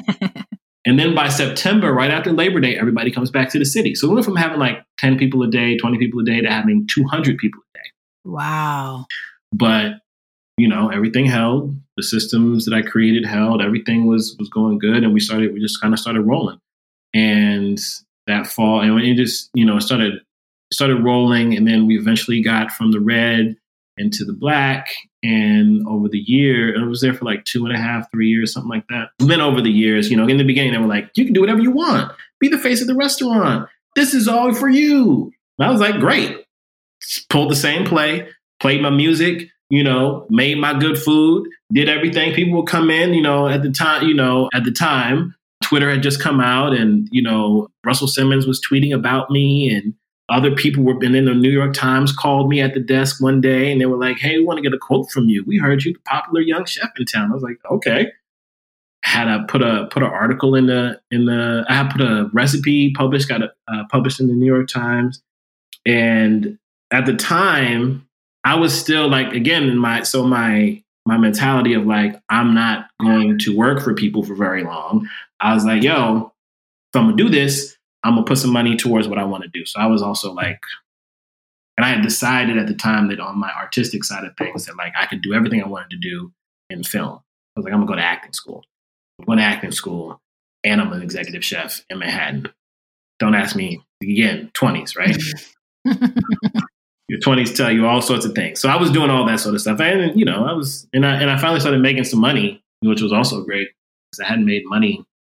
And then by September, right after Labor Day, everybody comes back to the city. So we went from having like ten people a day, twenty people a day to having two hundred people a day. Wow. But, you know, everything held. The systems that I created held. Everything was was going good. And we started, we just kind of started rolling. And that fall, and it just, you know, it started, started rolling. And then we eventually got from the red into the black. And over the year, I was there for like two and a half, three years, something like that. And then over the years, you know, in the beginning, they were like, you can do whatever you want. Be the face of the restaurant. This is all for you. And I was like, great. Pulled the same play, played my music, you know, made my good food, did everything. People would come in, you know, at the time, you know, at the time, Twitter had just come out and, you know, Russell Simmons was tweeting about me and other people were been in the New York Times called me at the desk one day and they were like, hey, we want to get a quote from you. We heard you the popular young chef in town. I was like, okay. Had a put a put an article in the in the I had put a recipe published, got a, uh, published in the New York Times. And at the time, I was still like, again, in my so my my mentality of like, I'm not going to work for people for very long. I was like, yo, if I'm gonna do this, I'm going to put some money towards what I want to do. So I was also like, and I had decided at the time that on my artistic side of things that like I could do everything I wanted to do in film. I was like, I'm going to go to acting school. I'm going to acting school and I'm an executive chef in Manhattan. Don't ask me, again, twenties, right? Your twenties tell you all sorts of things. So I was doing all that sort of stuff. And, you know, I was, and I, and I finally started making some money, which was also great because I hadn't made money.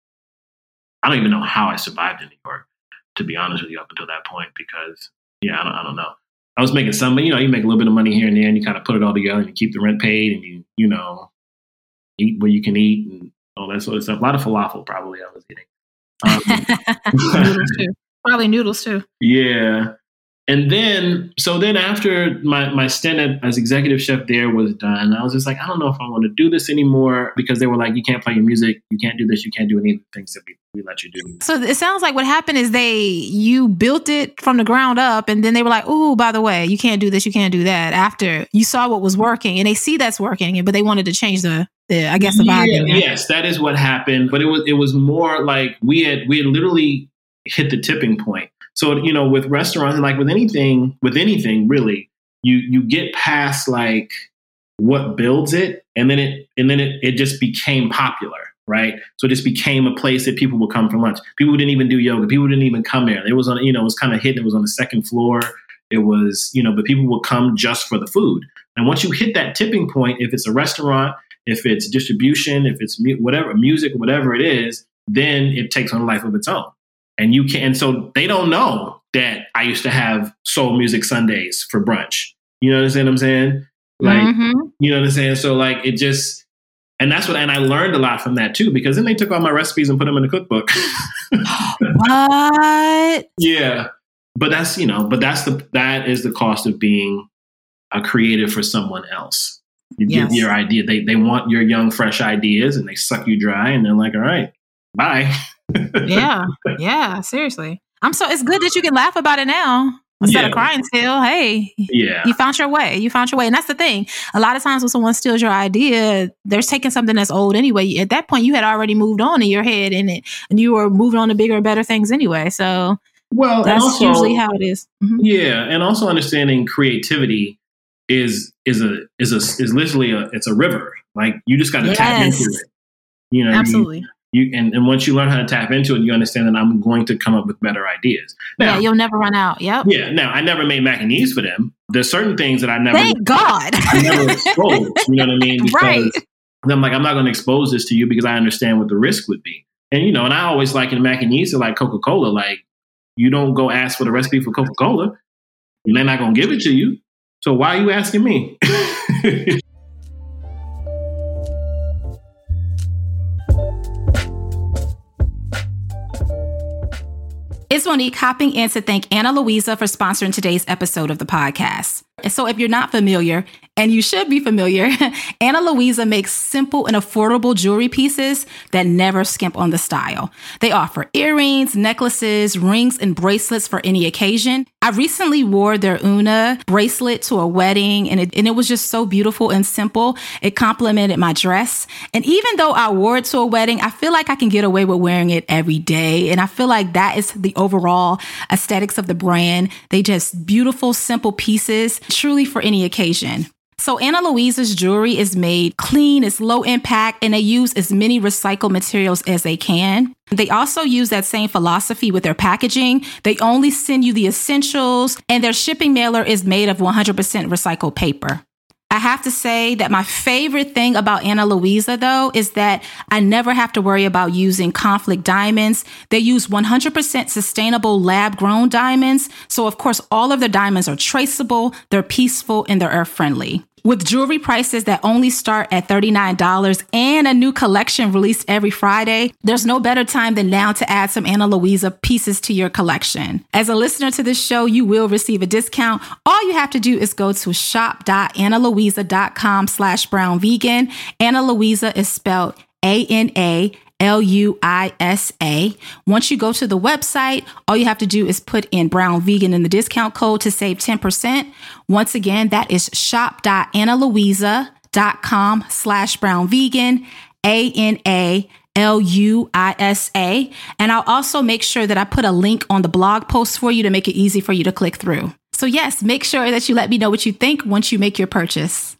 I don't even know how I survived in New York, to be honest with you, up until that point, because, yeah, I don't, I don't know. I was making some, you know, you make a little bit of money here and there and you kind of put it all together and you keep the rent paid and you, you know, eat what you can eat and all that sort of stuff. A lot of falafel probably I was eating. Um, noodles too. Probably noodles too. Yeah. And then, so then after my, my stint as executive chef there was done, I was just like, I don't know if I want to do this anymore, because they were like, you can't play your music, you can't do this, you can't do any of the things that we, we let you do. So it sounds like what happened is they, you built it from the ground up, and then they were like, oh, by the way, you can't do this, you can't do that, after you saw what was working, and they see that's working, but they wanted to change the, the I guess, the vibe. Yeah, yes, that is what happened. But it was, it was more like we had, we had literally hit the tipping point. So, you know, with restaurants, like with anything, with anything really, you you get past like what builds it, and then it and then it, it just became popular, right? So it just became a place that people would come for lunch. People didn't even do yoga. People didn't even come there. It was on, you know, it was kind of hidden. It was on the second floor. It was, you know, but people would come just for the food. And once you hit that tipping point, if it's a restaurant, if it's distribution, if it's mu- whatever, music, whatever it is, then it takes on a life of its own. And you can, and so they don't know that I used to have soul music Sundays for brunch. You know what I'm saying? Like, mm-hmm. you know what I'm saying? So like, it just, and that's what, and I learned a lot from that too, because then they took all my recipes and put them in the cookbook. What? Yeah. But that's, you know, but that's the, that is the cost of being a creative for someone else. You yes. give your idea. They, they want your young, fresh ideas, and they suck you dry, and they're like, all right, bye. yeah, yeah, seriously. I'm so it's good that you can laugh about it now instead yeah. of crying still. Hey, yeah, you found your way. You found your way. And that's the thing. A lot of times when someone steals your idea, they're taking something that's old anyway. At that point, you had already moved on in your head in it, and you were moving on to bigger and better things anyway. So well, that's also, usually how it is. Mm-hmm. Yeah. And also understanding creativity is is a is a is literally a it's a river. Like you just gotta yes. tap into it. You know, absolutely. You, You, and, and once you learn how to tap into it, you understand that I'm going to come up with better ideas. Now, yeah, you'll never run out. Yep. Yeah. Now, I never made mac and cheese for them. There's certain things that I never. Thank God. I never exposed. You know what I mean? Because right. I'm like, I'm not going to expose this to you because I understand what the risk would be. And you know, and I always like in mac and cheese, like Coca-Cola. Like, you don't go ask for the recipe for Coca-Cola, and they're not going to give it to you. So why are you asking me? It's Monique hopping in to thank Ana Luisa for sponsoring today's episode of the podcast. And so if you're not familiar, and you should be familiar, Ana Luisa makes simple and affordable jewelry pieces that never skimp on the style. They offer earrings, necklaces, rings, and bracelets for any occasion. I recently wore their Una bracelet to a wedding, and it, and it was just so beautiful and simple. It complemented my dress. And even though I wore it to a wedding, I feel like I can get away with wearing it every day. And I feel like that is the overall aesthetics of the brand. They just beautiful, simple pieces, truly for any occasion. So Ana Luisa's jewelry is made clean, it's low impact, and they use as many recycled materials as they can. They also use that same philosophy with their packaging. They only send you the essentials, and their shipping mailer is made of one hundred percent recycled paper. I have to say that my favorite thing about Ana Luisa, though, is that I never have to worry about using conflict diamonds. They use one hundred percent sustainable lab-grown diamonds. So, of course, all of their diamonds are traceable, they're peaceful, and they're earth-friendly. With jewelry prices that only start at thirty-nine dollars and a new collection released every Friday, there's no better time than now to add some Ana Luisa pieces to your collection. As a listener to this show, you will receive a discount. All you have to do is go to shop.analuisa.com slash brown vegan. Ana Luisa is spelled A N A L U I S A. Once you go to the website, all you have to do is put in brown vegan in the discount code to save ten percent. Once again, that is shop.analuisa.com slash brown vegan, A N A L U I S A. And I'll also make sure that I put a link on the blog post for you to make it easy for you to click through. So yes, make sure that you let me know what you think once you make your purchase.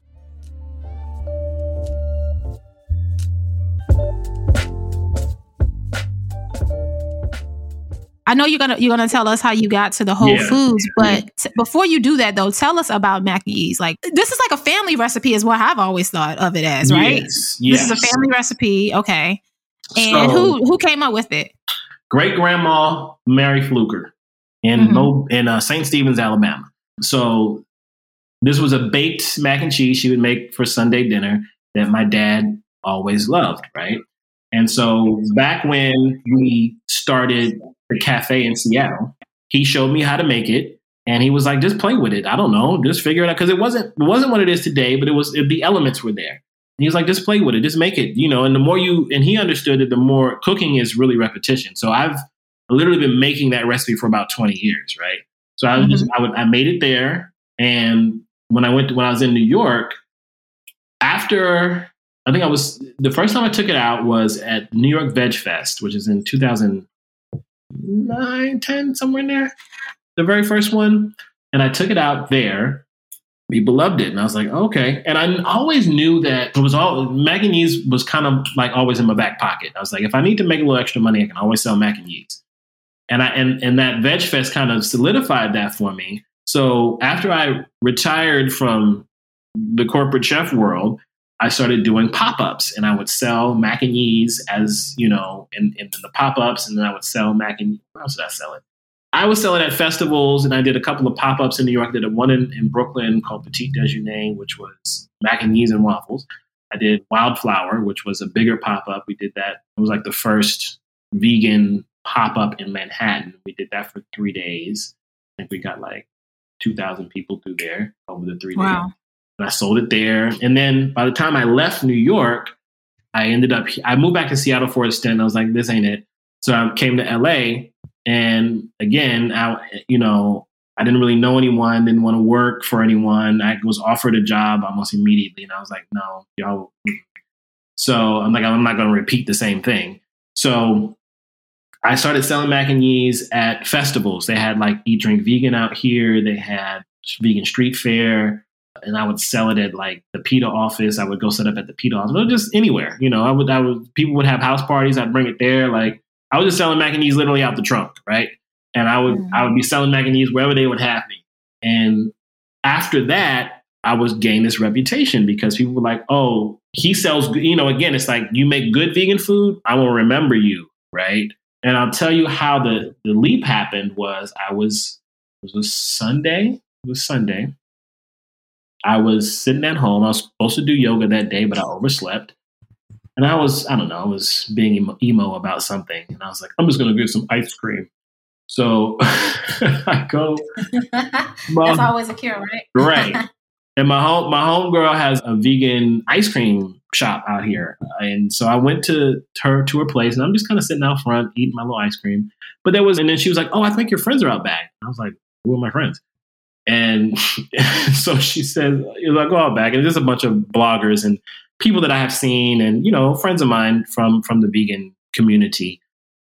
I know you're gonna you're gonna tell us how you got to the Whole yeah. Foods, but t- before you do that, though, tell us about mac and cheese. Like, this is like a family recipe, is what I've always thought of it as, right? Yes, yes. This is a family recipe, okay. And so, who who came up with it? Great grandma Mary Fluker in mm-hmm. Mo- in uh, Saint Stephen's, Alabama. So this was a baked mac and cheese she would make for Sunday dinner that my dad always loved, right? And so back when we started the cafe in Seattle, he showed me how to make it. And he was like, just play with it. I don't know. Just figure it out. Because it wasn't, it wasn't what it is today, but it was, it, the elements were there. And he was like, just play with it. Just make it, you know, and the more you, and he understood that the more cooking is really repetition. So I've literally been making that recipe for about twenty years. Right. So I was mm-hmm. just, I would, I made it there. And when I went to, when I was in New York, after, I think I was, the first time I took it out was at New York Veg Fest, which is in two thousand nine, ten, somewhere in there. The very first one. And I took it out there. People loved it. And I was like, okay. And I always knew that it was all, mac and cheese was kind of like always in my back pocket. I was like, if I need to make a little extra money, I can always sell mac and cheese. And I, and, and that Veg Fest kind of solidified that for me. So after I retired from the corporate chef world, I started doing pop-ups, and I would sell mac and cheese as, you know, in, in the pop-ups. And then I would sell mac and, where else did I sell it? I was selling at festivals, and I did a couple of pop-ups in New York. I did one in, in Brooklyn called Petit Déjeuner, which was mac and cheese and waffles. I did Wildflower, which was a bigger pop-up. We did that. It was like the first vegan pop-up in Manhattan. We did that for three days. I think we got like two thousand people through there over the three wow. days. And I sold it there. And then by the time I left New York, I ended up, I moved back to Seattle for a stint. I was like, this ain't it. So I came to L A. And again, I, you know, I didn't really know anyone, didn't want to work for anyone. I was offered a job almost immediately. And I was like, no, y'all. So I'm like, I'm not going to repeat the same thing. So I started selling mac and cheese at festivals. They had like Eat, Drink, Vegan out here. They had Vegan Street Fair. And I would sell it at like the PETA office. I would go set up at the PETA office, or just anywhere. You know, I would, I would, people would have house parties. I'd bring it there. Like, I was just selling mac and cheese literally out the trunk, right? And I would mm-hmm. I would be selling mac and cheese wherever they would have me. And after that, I was gaining this reputation because people were like, oh, he sells, you know, again, it's like you make good vegan food, I will remember you, right? And I'll tell you how the, the leap happened was I was, it was Sunday, it was Sunday. I was sitting at home. I was supposed to do yoga that day, but I overslept. And I was, I don't know, I was being emo, emo about something. And I was like, I'm just going to get some ice cream. So I go. My, That's always a cure, right? Right. And my home, my homegirl has a vegan ice cream shop out here. And so I went to her, to her place, and I'm just kind of sitting out front, eating my little ice cream. But there was, and then she was like, oh, I think your friends are out back. And I was like, who are my friends? And so she said, it was like, go out back. And there's a bunch of bloggers and people that I have seen and, you know, friends of mine from, from the vegan community.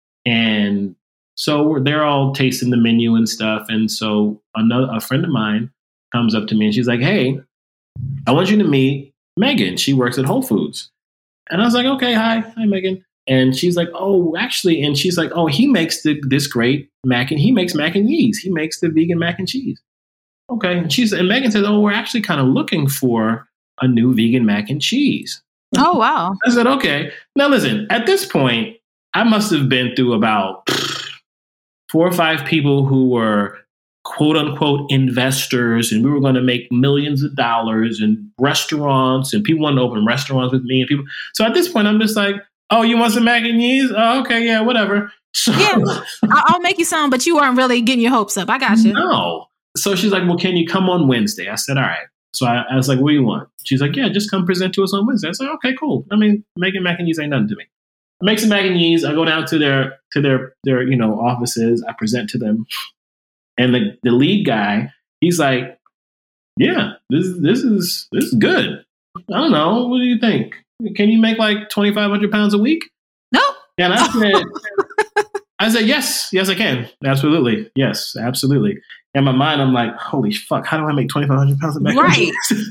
And so they're all tasting the menu and stuff. And so another, a friend of mine comes up to me and she's like, hey, I want you to meet Megan. She works at Whole Foods. And I was like, okay, hi, hi, Megan. And she's like, oh, actually, and she's like, oh, he makes the, this great mac and he makes mac and cheese. He makes the vegan mac and cheese. Okay. And she's, and Megan says, oh, we're actually kind of looking for a new vegan mac and cheese. Oh, wow. I said, okay. Now, listen, at this point, I must have been through about four or five people who were quote unquote investors, and we were going to make millions of dollars, and restaurants, and people wanted to open restaurants with me. And people. So at this point, I'm just like, oh, you want some mac and cheese? Oh, okay. Yeah, whatever. So, yeah, I'll make you some, but you weren't really getting your hopes up. I got you. No. So she's like, well, can you come on Wednesday? I said, all right. So I, I was like, what do you want? She's like, yeah, just come present to us on Wednesday. I said, okay, cool. I mean, making mac and cheese ain't nothing to me. I make some mac and cheese. I go down to their, to their, their, you know, offices. I present to them. And the, the lead guy, he's like, yeah, this, this is, this is good. I don't know. What do you think? Can you make like twenty-five hundred pounds a week? No. And I said, I said, yes, yes, I can. Absolutely. Yes, absolutely. In my mind, I'm like, holy fuck, how do I make twenty-five hundred pounds of mac and cheese?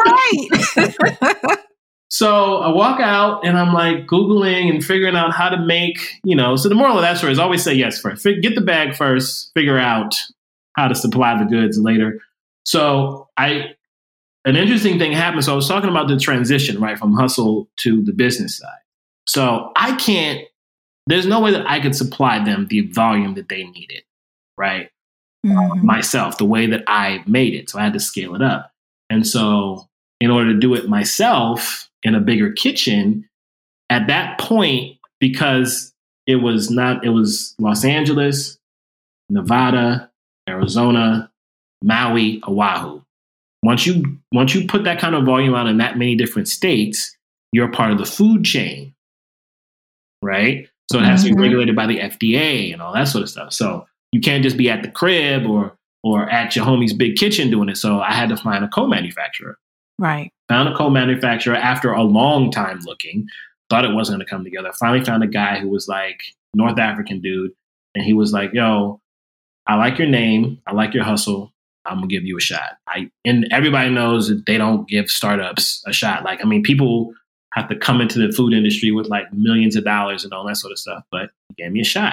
Right. So I walk out and I'm like Googling and figuring out how to make, you know, so the moral of that story is always say yes first. Get the bag first, figure out how to supply the goods later. So I, an interesting thing happened. So I was talking about the transition, right, from hustle to the business side. So I can't, there's no way that I could supply them the volume that they needed, right? Mm-hmm. Myself, the way that I made it. So I had to scale it up. And so in order to do it myself in a bigger kitchen, at that point, because it was not, it was Los Angeles, Nevada, Arizona, Maui, Oahu. Once you once you put that kind of volume out in that many different states, you're a part of the food chain, right? So it has mm-hmm. to be regulated by the F D A and all that sort of stuff. So you can't just be at the crib or or at your homie's big kitchen doing it. So I had to find a co-manufacturer. Right. Found a co-manufacturer after a long time looking. Thought it wasn't going to come together. Finally found a guy who was like North African dude, and he was like, "Yo, I like your name. I like your hustle. I'm gonna give you a shot." I and everybody knows that they don't give startups a shot. Like, I mean, people have to come into the food industry with like millions of dollars and all that sort of stuff, but he gave me a shot.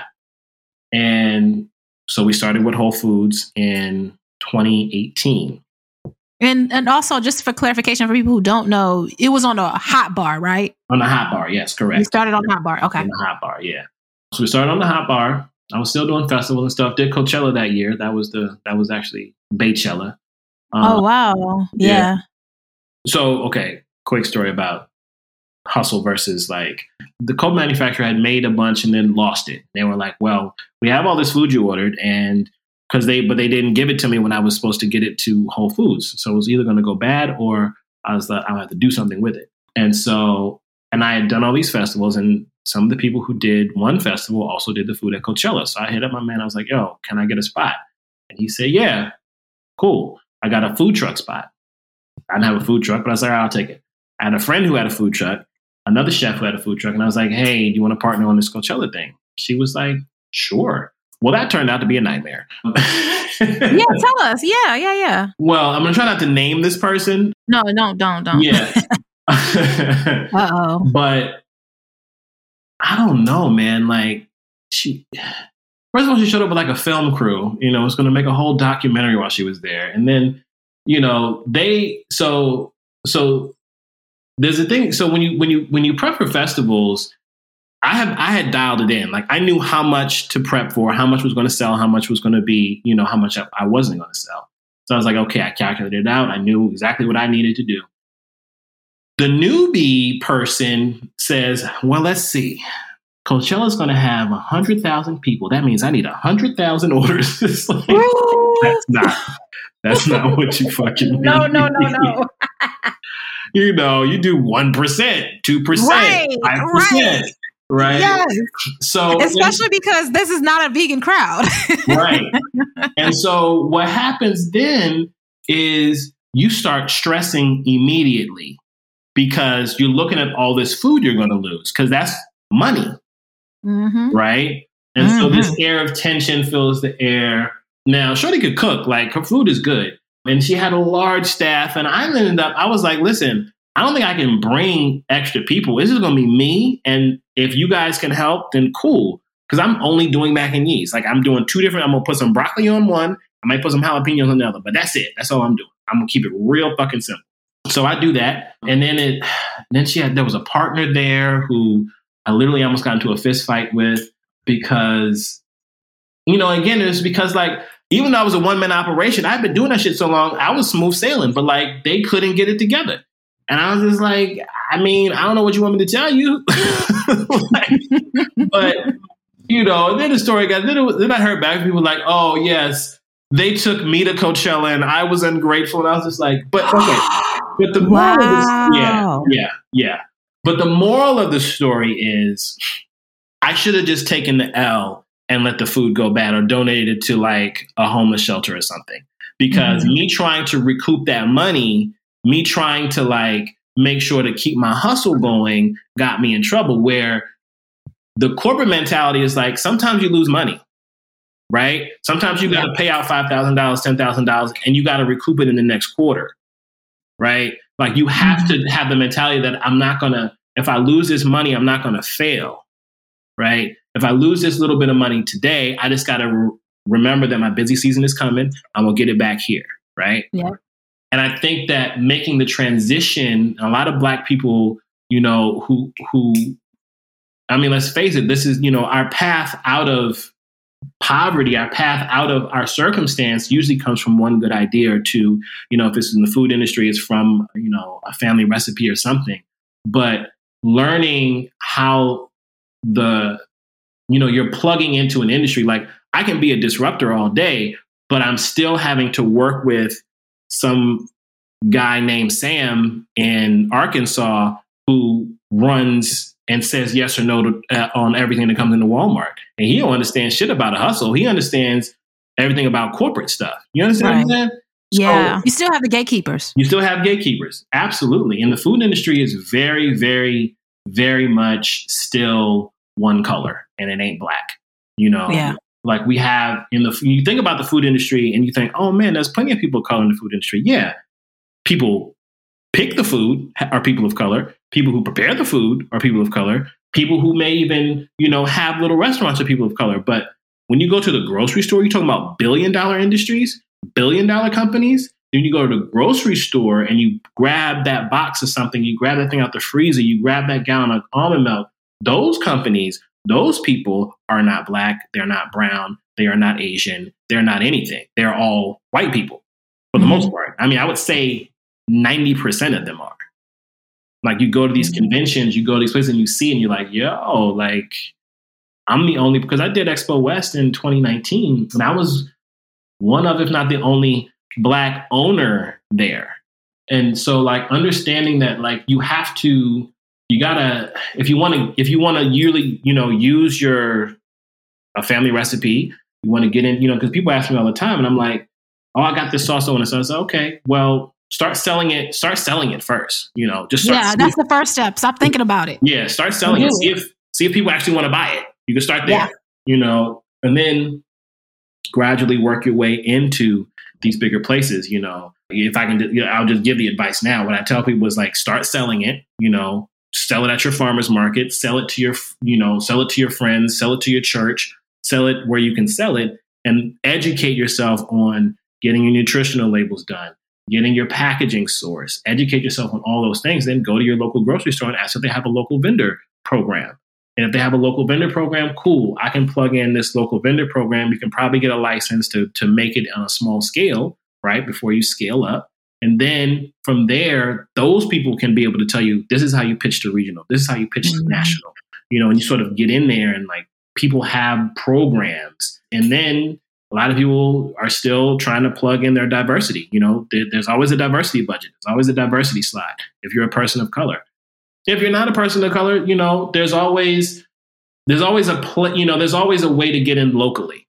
And so we started with Whole Foods in twenty eighteen. And and also, just for clarification for people who don't know, it was on a hot bar, right? On the hot bar, yes, correct. You started on the hot bar, okay. On the hot bar, yeah. So we started on the hot bar. I was still doing festivals and stuff. Did Coachella that year. That was the that was actually Baychella. Um, oh wow, yeah. yeah. So okay, quick story about hustle versus like the co-manufacturer had made a bunch and then lost it. They were like, "Well, we have all this food you ordered, and because they but they didn't give it to me when I was supposed to get it to Whole Foods, so it was either going to go bad or I was like, I'll have to do something with it." And so, and I had done all these festivals, and some of the people who did one festival also did the food at Coachella. So I hit up my man. I was like, "Yo, can I get a spot?" And he said, "Yeah, cool. I got a food truck spot." I didn't have a food truck, but I was like, "All right, I'll take it." I had a friend who had a food truck, another chef who had a food truck. And I was like, "Hey, do you want to partner on this Coachella thing?" She was like, "Sure." Well, that turned out to be a nightmare. Yeah, tell us. Yeah, yeah, yeah. Well, I'm going to try not to name this person. No, no, don't, don't. Yeah. Uh-oh. But I don't know, man. Like, she, first of all, she showed up with like a film crew, you know, was going to make a whole documentary while she was there. And then, you know, they, so, so there's a thing. So when you, when you, when you prep for festivals, I have, I had dialed it in. Like, I knew how much to prep for, how much was going to sell, how much was going to be, you know, how much I, I wasn't going to sell. So I was like, okay, I calculated it out. I knew exactly what I needed to do. The newbie person says, well, let's see. Coachella's going to have one hundred thousand people. That means I need one hundred thousand orders. It's like, that's not, that's not what you fucking need. No, no, no, no. You know, you do one percent, two percent, right, five percent. Right. Right. Yes. So especially because this is not a vegan crowd. Right. And so what happens then is you start stressing immediately because you're looking at all this food you're going to lose because that's money. Mm-hmm. Right. And mm-hmm. so this air of tension fills the air. Now, Shorty could cook, like her food is good. And she had a large staff. And I ended up, I was like, listen, I don't think I can bring extra people. This is going to be me. And if you guys can help, then cool. Because I'm only doing mac and cheese. Like I'm doing two different, I'm going to put some broccoli on one. I might put some jalapenos on the other. But that's it. That's all I'm doing. I'm going to keep it real fucking simple. So I do that. And then it, then she had, there was a partner there who I literally almost got into a fist fight with because, you know, again, it's because like, even though I was a one man operation, I've been doing that shit so long, I was smooth sailing, but like they couldn't get it together. And I was just like, I mean, I don't know what you want me to tell you. Like, but, you know, and then the story got, then, it was, then I heard back from people like, oh, yes, they took me to Coachella and I was ungrateful. And I was just like, but okay. But the moral wow. of this, yeah, yeah, yeah. But the moral of the story is I should have just taken the L and let the food go bad or donated it to like a homeless shelter or something. Because mm-hmm. me trying to recoup that money, me trying to like make sure to keep my hustle going got me in trouble where the corporate mentality is like, sometimes you lose money, right? Sometimes you got to pay out five thousand dollars, ten thousand dollars, and you got to recoup it in the next quarter, right? Like you have to have the mentality that I'm not going to, if I lose this money, I'm not going to fail, right? If I lose this little bit of money today, I just got to re- remember that my busy season is coming. I'm going to get it back here, right? Yeah. And I think that making the transition, a lot of Black people, you know, who, who, I mean, let's face it, this is, you know, our path out of poverty, our path out of our circumstance usually comes from one good idea or two, you know, if it's in the food industry, it's from, you know, a family recipe or something. But learning how the, you know, you're plugging into an industry, like I can be a disruptor all day, but I'm still having to work with some guy named Sam in Arkansas who runs and says yes or no to, uh, on everything that comes into Walmart. And he don't understand shit about a hustle. He understands everything about corporate stuff. You understand what I'm saying? Yeah. So, you still have the gatekeepers. You still have gatekeepers. Absolutely. And the food industry is very, very, very much still one color, and it ain't black. You know, yeah. like we have in the, you think about the food industry and you think, oh man, there's plenty of people of color in the food industry. Yeah. People pick the food are people of color. People who prepare the food are people of color. People who may even, you know, have little restaurants are people of color. But when you go to the grocery store, you're talking about billion dollar industries, billion dollar companies. Then you go to the grocery store and you grab that box of something, you grab that thing out the freezer, you grab that gallon of almond milk. Those companies, those people are not black. They're not brown. They are not Asian. They're not anything. They're all white people for the mm-hmm. most part. I mean, I would say ninety percent of them are. Like you go to these conventions, you go to these places and you see and you're like, yo, like I'm the only, because I did Expo West in twenty nineteen and I was one of, if not the only black owner there. And so like understanding that like you have to, you gotta, if you want to, if you want to yearly, you know, use your, a family recipe, you want to get in, you know, because people ask me all the time and I'm like, oh, I got this sauce on it. So I said, okay, well, start selling it, start selling it first, you know, just start. Yeah, that's the first step. Stop thinking about it. Yeah. Start selling mm-hmm. it. See if, see if people actually want to buy it. You can start there, yeah. you know, and then gradually work your way into these bigger places. You know, if I can, you know, I'll just give the advice now. What I tell people is like, start selling it, you know, sell it at your farmer's market, sell it to your, you know, sell it to your friends, sell it to your church, sell it where you can sell it, and educate yourself on getting your nutritional labels done, getting your packaging source, educate yourself on all those things. Then go to your local grocery store and ask if they have a local vendor program. And if they have a local vendor program, cool. I can plug in this local vendor program. You can probably get a license to, to make it on a small scale, right? Before you scale up. And then from there, those people can be able to tell you, this is how you pitch to regional. This is how you pitch mm-hmm. to national, you know, and you sort of get in there and like people have programs. And then a lot of people are still trying to plug in their diversity. You know, there, there's always a diversity budget. There's always a diversity slide if you're a person of color. If you're not a person of color, you know, there's always there's always a pl- you know, there's always a way to get in locally.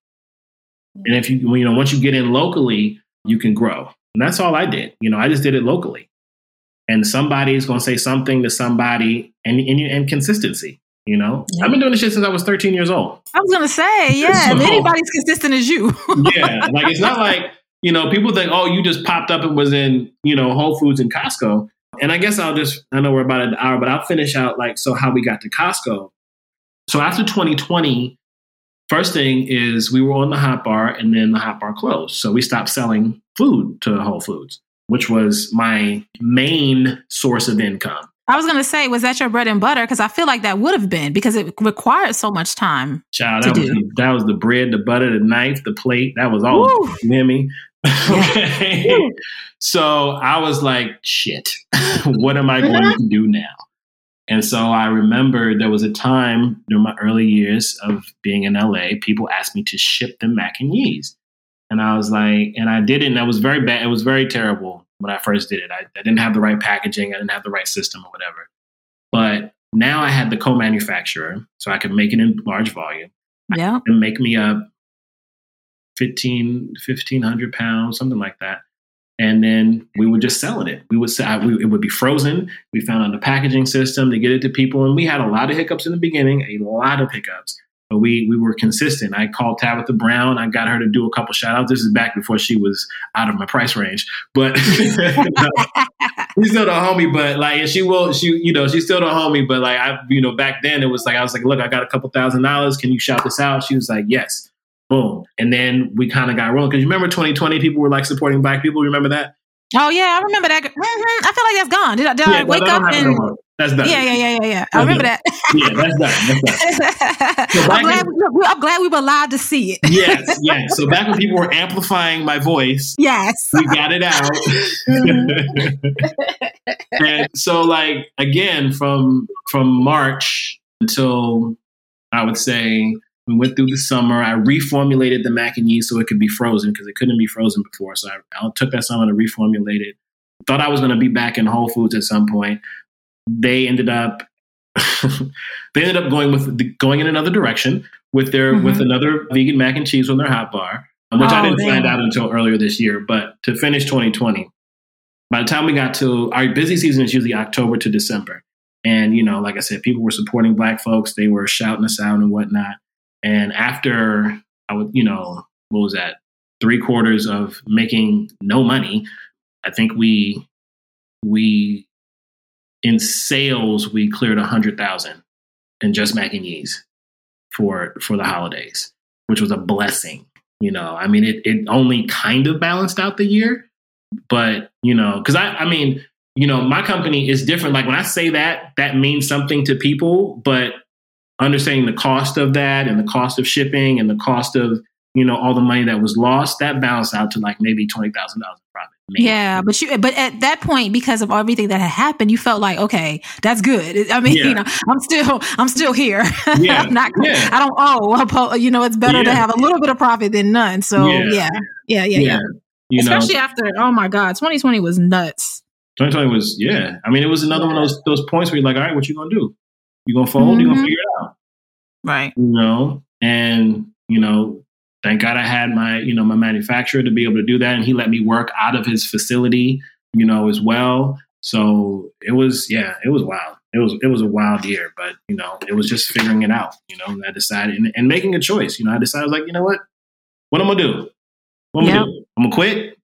And if you you know, once you get in locally, you can grow. And that's all I did. You know, I just did it locally. And somebody is going to say something to somebody, and and, and consistency. You know, yeah. I've been doing this shit since I was thirteen years old. I was going to say, yeah, so, if anybody's consistent as you. Yeah, like it's not like, you know, people think, oh, you just popped up and was in, you know, Whole Foods and Costco. And I guess I'll just, I know we're about an hour, but I'll finish out like, so how we got to Costco. So after twenty twenty, first thing is we were on the hot bar and then the hot bar closed. So we stopped selling food to Whole Foods, which was my main source of income. I was going to say, was that your bread and butter? Because I feel like that would have been, because it required so much time. Child, to that, do. Was the, that was the bread, the butter, the knife, the plate. That was all. Woo. You hear me? Okay. Yeah. So I was like, shit, what am I going to do now? And so I remember there was a time during my early years of being in L A, people asked me to ship them mac and yeast. And I was like, and I did it, and that was very bad. It was very terrible when I first did it. I, I didn't have the right packaging. I didn't have the right system or whatever. But now I had the co-manufacturer, so I could make it in large volume. Yeah. And make me up fifteen, fifteen hundred pounds, something like that. And then we would just sell it. We would sell, we, it would be frozen. We found out the packaging system to get it to people. And we had a lot of hiccups in the beginning, a lot of hiccups. But we we were consistent. I called Tabitha Brown. I got her to do a couple shout outs. This is back before she was out of my price range. But she's still the homie. But like, she will, she, you know, she's still the homie. But like, I, you know, back then it was like, I was like, look, I got a couple thousand dollars. Can you shout this out? She was like, yes. Boom. And then we kind of got rolling. Because you remember twenty twenty, people were like supporting Black people. Remember that? Oh, yeah. I remember that. Mm-hmm. I feel like that's gone. Did I, did yeah, I wake up and... No, that's done. Yeah, yeah, yeah, yeah, yeah. I remember done. that. Yeah, that's done. That's done. So I'm, glad we, I'm glad we were allowed to see it. Yes, yes. So back when people were amplifying my voice, yes, we got it out. Mm-hmm. And so, like, again, from from March until I would say We went through the summer. I reformulated the mac and cheese so it could be frozen because it couldn't be frozen before. So I, I took that summer to reformulate it. Thought I was going to be back in Whole Foods at some point. They ended up they ended up going with the, going in another direction with their mm-hmm. with another vegan mac and cheese on their hot bar, which oh, I didn't damn. find out until earlier this year. But to finish twenty twenty, by the time we got to our busy season is usually October to December. And, you know, like I said, people were supporting Black folks. They were shouting us out and whatnot. And after I would, you know, what was that? Three quarters of making no money. I think we, we, in sales, we cleared a hundred thousand in just mac and cheese for, for the holidays, which was a blessing. You know, I mean, it, it only kind of balanced out the year, but, you know, cause I, I mean, you know, my company is different. Like when I say that, that means something to people, but understanding the cost of that and the cost of shipping and the cost of, you know, all the money that was lost, that balanced out to like maybe twenty thousand dollars profit. Maybe. Yeah. But you, but at that point, because of everything that had happened, you felt like, okay, that's good. I mean, yeah. you know, I'm still, I'm still here. Yeah. I'm not, yeah. I don't owe, you know, it's better yeah. to have a little bit of profit than none. So yeah, yeah, yeah, yeah. yeah. You Especially know, after, oh my God, twenty twenty was nuts. twenty twenty was, yeah. I mean, it was another yeah. one of those those points where you're like, all right, what you gonna do? You gonna fold? Mm-hmm. You gonna figure it out? Right. You know, and, you know, thank God I had my, you know, my manufacturer to be able to do that. And he let me work out of his facility, you know, as well. So it was, yeah, it was wild. It was, it was a wild year, but, you know, it was just figuring it out, you know, and I decided and, and making a choice, you know, I decided I was like, you know what, what I'm gonna do? What I'm yep. gonna do? I'm gonna quit,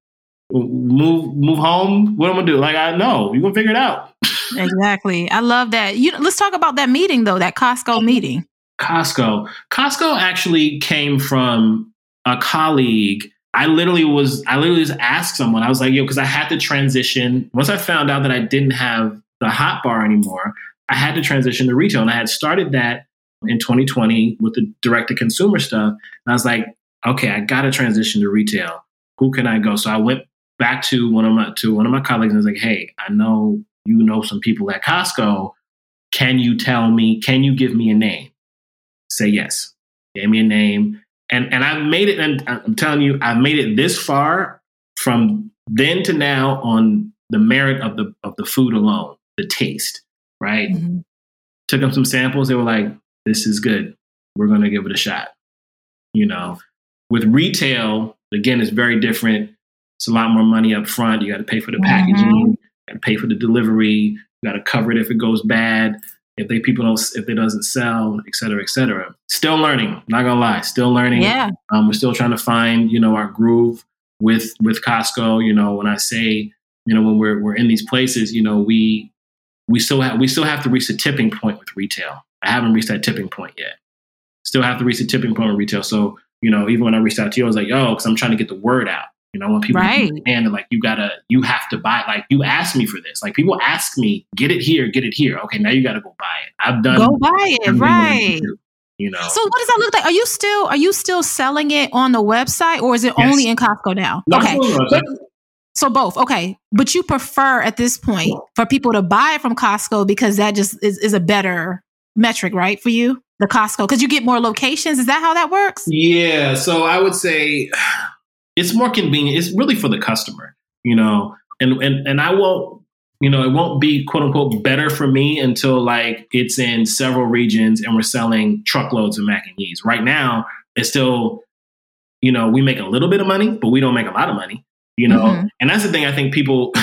move, move home. What I'm gonna do? Like, I know, you're gonna figure it out. Exactly. I love that. You let's talk about that meeting though, that Costco meeting. Costco. Costco actually came from a colleague. I literally was, I literally just asked someone, I was like, yo, because I had to transition. Once I found out that I didn't have the hot bar anymore, I had to transition to retail. And I had started that in twenty twenty with the direct to consumer stuff. And I was like, okay, I got to transition to retail. Who can I go? So I went back to one of my, to one of my colleagues and I was like, hey, I know you know some people at Costco. Can you tell me, can you give me a name? Say yes. Gave me a name. And and I made it, and I'm telling you, I made it this far from then to now on the merit of the of the food alone, the taste, right? Mm-hmm. Took them some samples. They were like, this is good. We're going to give it a shot. You know, with retail, again, it's very different. It's a lot more money up front. You got to pay for the packaging. Mm-hmm. You got to pay for the delivery. You got to cover it if it goes bad. If they people don't, if it doesn't sell, et cetera, et cetera. Still learning, not gonna lie, still learning. Yeah. Um, we're still trying to find, you know, our groove with with Costco. You know, when I say, you know, when we're we're in these places, you know, we we still have we still have to reach the tipping point with retail. I haven't reached that tipping point yet. Still have to reach the tipping point with retail. So, you know, even when I reached out to you, I was like, yo, because I'm trying to get the word out. You know, when people right. understand and like, you gotta, you have to buy, like you asked me for this. Like people ask me, get it here, get it here. Okay, now you gotta go buy it. I've done Go buy it, right. Do, you know. So what does that look like? Are you still are you still selling it on the website or is it yes. only in Costco now? No, okay. But, so both. Okay. But you prefer at this point for people to buy it from Costco because that just is, is a better metric, right? For you? The Costco, because you get more locations. Is that how that works? Yeah. So I would say it's more convenient. It's really for the customer, you know, and, and, and I won't, you know, it won't be quote unquote better for me until like it's in several regions and we're selling truckloads of mac and cheese. Right now, it's still, you know, we make a little bit of money, but we don't make a lot of money, you know, mm-hmm. and that's the thing. I think people,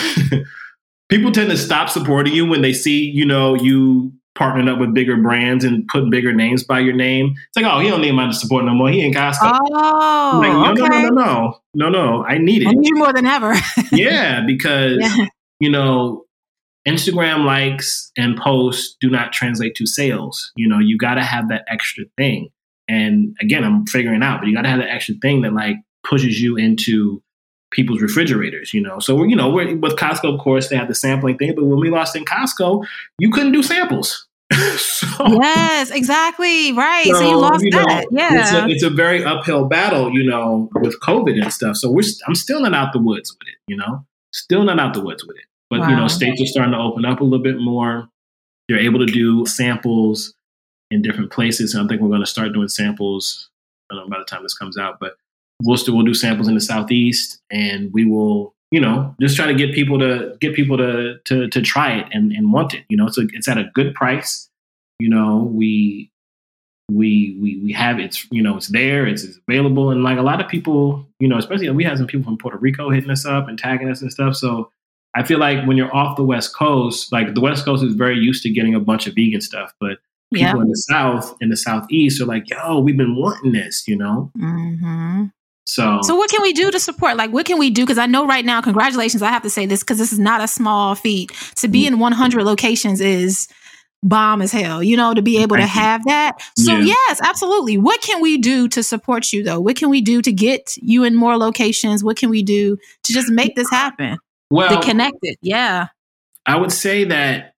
people tend to stop supporting you when they see, you know, you partnering up with bigger brands and put bigger names by your name. It's like, oh, he don't need my support no more. He in Costco. Oh, like, no, okay. no, no, no, no, no, no. I need it. I need you more than ever. Yeah, because yeah. you know, Instagram likes and posts do not translate to sales. You know, you got to have that extra thing. And again, I'm figuring out, but you got to have that extra thing that like pushes you into people's refrigerators, you know? So, you know, we're, with Costco, of course, they have the sampling thing, but when we lost in Costco, you couldn't do samples. so, yes, exactly. Right. So, so you lost you know, that. Yeah. It's a, it's a very uphill battle, you know, with COVID and stuff. So we're, I'm still not out the woods with it, you know, still not out the woods with it. But, wow. you know, states are starting to open up a little bit more. They're able to do samples. in different places. And I think we're going to start doing samples. I don't know by the time this comes out, but we'll still we'll do samples in the Southeast, and we will, you know, just try to get people to get people to to to try it and, and want it. You know, it's a, it's at a good price. You know, we we we we have it's you know it's there, it's, it's available, and like a lot of people, you know, especially we have some people from Puerto Rico hitting us up and tagging us and stuff. So I feel like when you're off the West Coast, like the West Coast is very used to getting a bunch of vegan stuff, but people yeah. in the South, in the Southeast are like, yo, we've been wanting this, you know? Mm-hmm. So, so what can we do to support? Like, what can we do? Because I know right now, congratulations, I have to say this because this is not a small feat. To be mm-hmm. in one hundred locations is bomb as hell, you know, to be able to have that. So yeah. yes, absolutely. What can we do to support you though? What can we do to get you in more locations? What can we do to just make this happen? Well, to connect it. Yeah. I would say that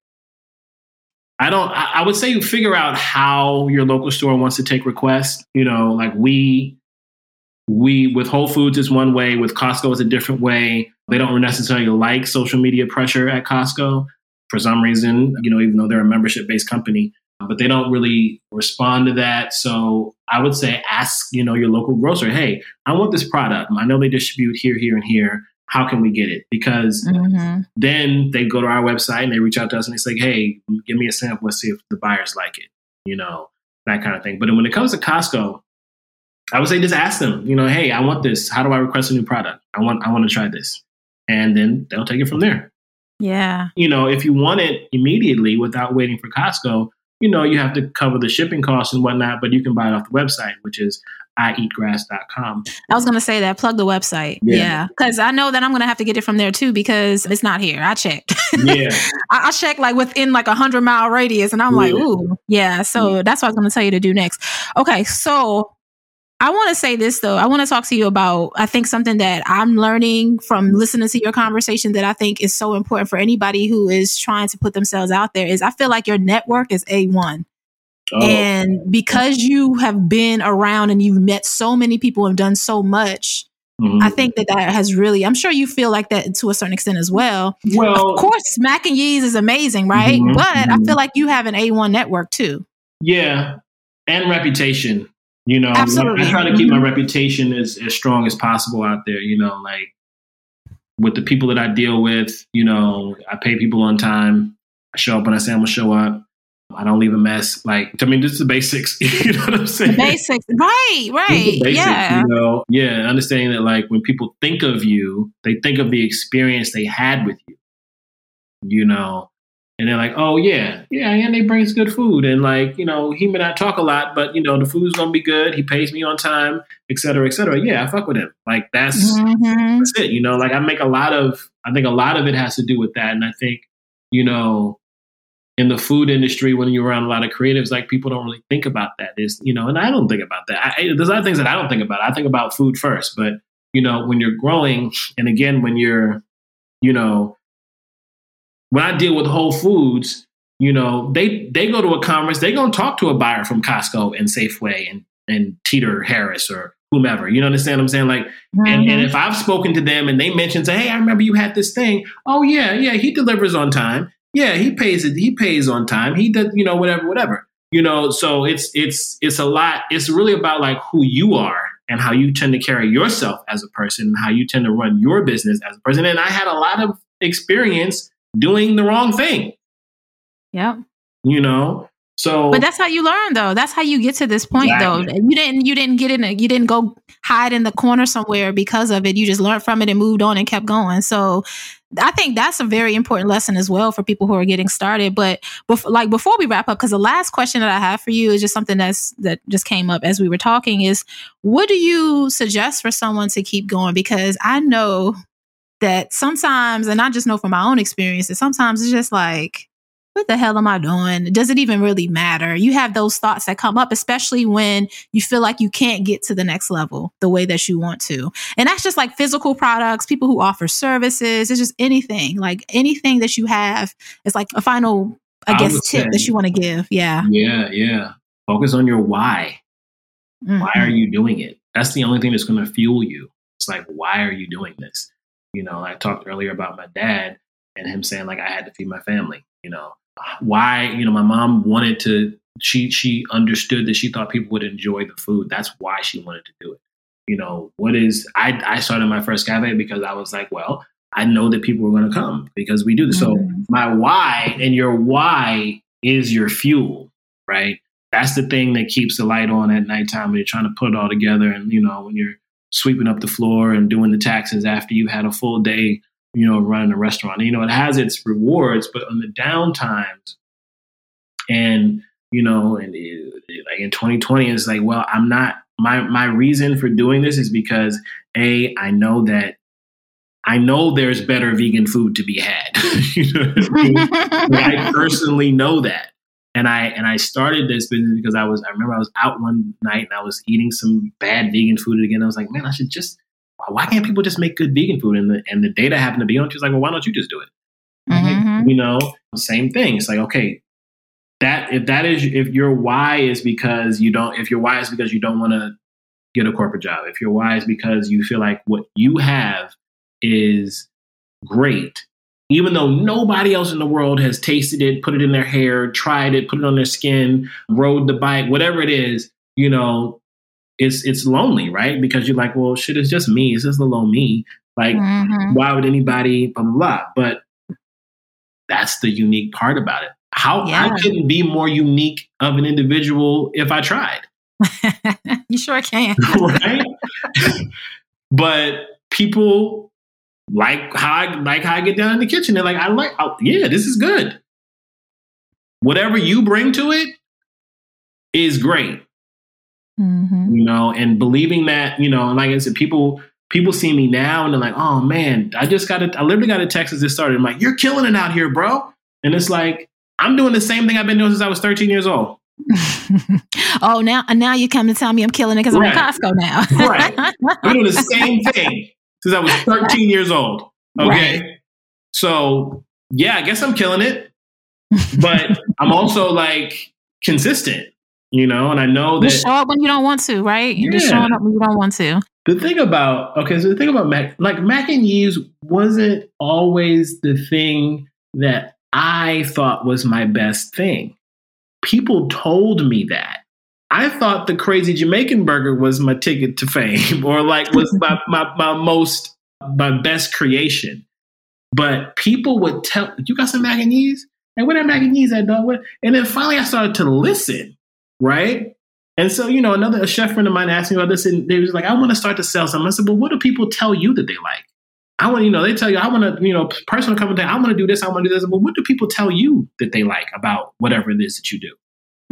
I don't, I, I would say you figure out how your local store wants to take requests. You know, like we, we, with Whole Foods is one way, with Costco is a different way. They don't necessarily like social media pressure at Costco for some reason, you know, even though they're a membership-based company, but they don't really respond to that. So I would say ask, you know, your local grocer, hey, I want this product. I know they distribute here, here, and here. How can we get it? Because mm-hmm. then they go to our website and they reach out to us and they say, hey, give me a sample. Let's see if the buyers like it, you know, that kind of thing. But when it comes to Costco, I would say just ask them, you know, hey, I want this. How do I request a new product? I want, I want to try this. And then they'll take it from there. Yeah. You know, if you want it immediately without waiting for Costco, you know, you have to cover the shipping costs and whatnot, but you can buy it off the website, which is I eat grass dot com. I was going to say that. Plug the website. Yeah. Because yeah. I know that I'm going to have to get it from there too, because it's not here. I checked. Yeah. I, I checked like within like a hundred mile radius and I'm yeah. like, ooh, yeah. So yeah. that's what I was going to tell you to do next. Okay. So I want to say this though. I want to talk to you about, I think something that I'm learning from listening to your conversation that I think is so important for anybody who is trying to put themselves out there is I feel like your network is A one. Oh. And because you have been around and you've met so many people and done so much, mm-hmm. I think that that has really, I'm sure you feel like that to a certain extent as well. Well, of course, Smack and Yeez is amazing, right? Mm-hmm, but mm-hmm. I feel like you have an A one network too. Yeah. And reputation. You know, absolutely. I try to keep my reputation as, as strong as possible out there, you know, like with the people that I deal with, you know, I pay people on time. I show up when I say I'm going to show up. I don't leave a mess. Like, I mean, this is the basics. You know what I'm saying? The basics. Right, right. Basics, yeah. You know? Yeah. Understanding that, like, when people think of you, they think of the experience they had with you, you know, and they're like, oh, yeah, yeah, and they brings good food. And, like, you know, he may not talk a lot, but, you know, the food's going to be good. He pays me on time, et cetera, et cetera. Yeah, I fuck with him. Like, that's, mm-hmm. that's it. You know, like, I make a lot of, I think a lot of it has to do with that. And I think, you know, in the food industry, when you're around a lot of creatives, like, people don't really think about that. Is, you know, and I don't think about that. I, there's other things that I don't think about. I think about food first. But, you know, when you're growing, and again, when you're, you know, when I deal with Whole Foods, you know, they they go to a conference, they're going to talk to a buyer from Costco and Safeway and, and Teeter Harris or whomever. You know, understand what I'm saying? Like, mm-hmm. and, and if I've spoken to them and they mention, say, hey, I remember you had this thing. Oh, yeah, yeah, he delivers on time. Yeah, he pays it. He pays on time. He does, you know, whatever, whatever. You know, so it's it's it's a lot. It's really about like who you are and how you tend to carry yourself as a person and how you tend to run your business as a person. And I had a lot of experience doing the wrong thing. Yep. You know, so. But that's how you learn, though. That's how you get to this point, exactly. though. You didn't. You didn't get in. A, you didn't go hide in the corner somewhere because of it. You just learned from it and moved on and kept going. So, I think that's a very important lesson as well for people who are getting started. But before, like before we wrap up, because the last question that I have for you is just something that's that just came up as we were talking. Is what do you suggest for someone to keep going? Because I know that sometimes, and I just know from my own experiences, sometimes it's just like, what the hell am I doing? Does it even really matter? You have those thoughts that come up, especially when you feel like you can't get to the next level the way that you want to. And that's just like physical products, people who offer services. It's just anything, like anything that you have. It's like a final, I, I guess, tip say, that you want to give. Yeah. Yeah. Yeah. Focus on your why. Mm-hmm. Why are you doing it? That's the only thing that's going to fuel you. It's like, why are you doing this? You know, I talked earlier about my dad and him saying like, I had to feed my family, you know. Why, you know, my mom wanted to she she understood that she thought people would enjoy the food. That's why she wanted to do it. You know, what is I I started my first cafe because I was like, well, I know that people are going to come because we do this. Mm-hmm. So my why, and your why is your fuel, right? That's the thing that keeps the light on at nighttime when you're trying to put it all together. And, you know, when you're sweeping up the floor and doing the taxes after you've had a full day, you know, running a restaurant. And, you know, it has its rewards, but on the down times and, you know, and it, it, like in twenty twenty, it's like, well, I'm not, my, my reason for doing this is because A, I know that I know there's better vegan food to be had. You know what I mean? Like, I personally know that. And I and I started this business because I was I remember I was out one night and I was eating some bad vegan food again. I was like, man, I should just why can't people just make good vegan food? And the and the data happened to be on. She was like, well, why don't you just do it? Mm-hmm. Like, you know, same thing. It's like, okay, that if that is if your why is because you don't if your why is because you don't want to get a corporate job, if your why is because you feel like what you have is great. Even though nobody else in the world has tasted it, put it in their hair, tried it, put it on their skin, rode the bike, whatever it is, you know, it's it's lonely, right? Because you're like, well, shit, it's just me. It's just a little me. Like, mm-hmm. why would anybody, blah, blah, blah. But that's the unique part about it. How yeah. I couldn't be more unique of an individual if I tried. You sure can. Right? But people... Like how I like how I get down in the kitchen. They're like, I like, I, yeah, this is good. Whatever you bring to it is great. Mm-hmm. You know, and believing that, you know, and like I said, people people see me now and they're like, oh man, I just got it. I literally got a text as this started. I'm like, you're killing it out here, bro. And it's like, I'm doing the same thing I've been doing since I was thirteen years old. Oh, now now you come to tell me I'm killing it because right. I'm in Costco now. Right. I'm doing the same thing since I was thirteen years old. Okay. Right. So yeah, I guess I'm killing it, but I'm also like consistent, you know, and I know that you show up when you don't want to, right? You're yeah. just showing up when you don't want to. The thing about, okay, so the thing about mac, like mac and cheese wasn't always the thing that I thought was my best thing. People told me that. I thought the crazy Jamaican burger was my ticket to fame, or like was my, my, my most, my best creation. But people would tell, you got some mac and cheese? Hey, where that mac and cheese at, dog? What? And then finally I started to listen, right? And so, you know, another a chef friend of mine asked me about this, and they was like, I want to start to sell something. I said, well, what do people tell you that they like? I want, you know, they tell you, I want to, you know, personal comment, I want to do this, I want to do this. But what do people tell you that they like about whatever it is that you do?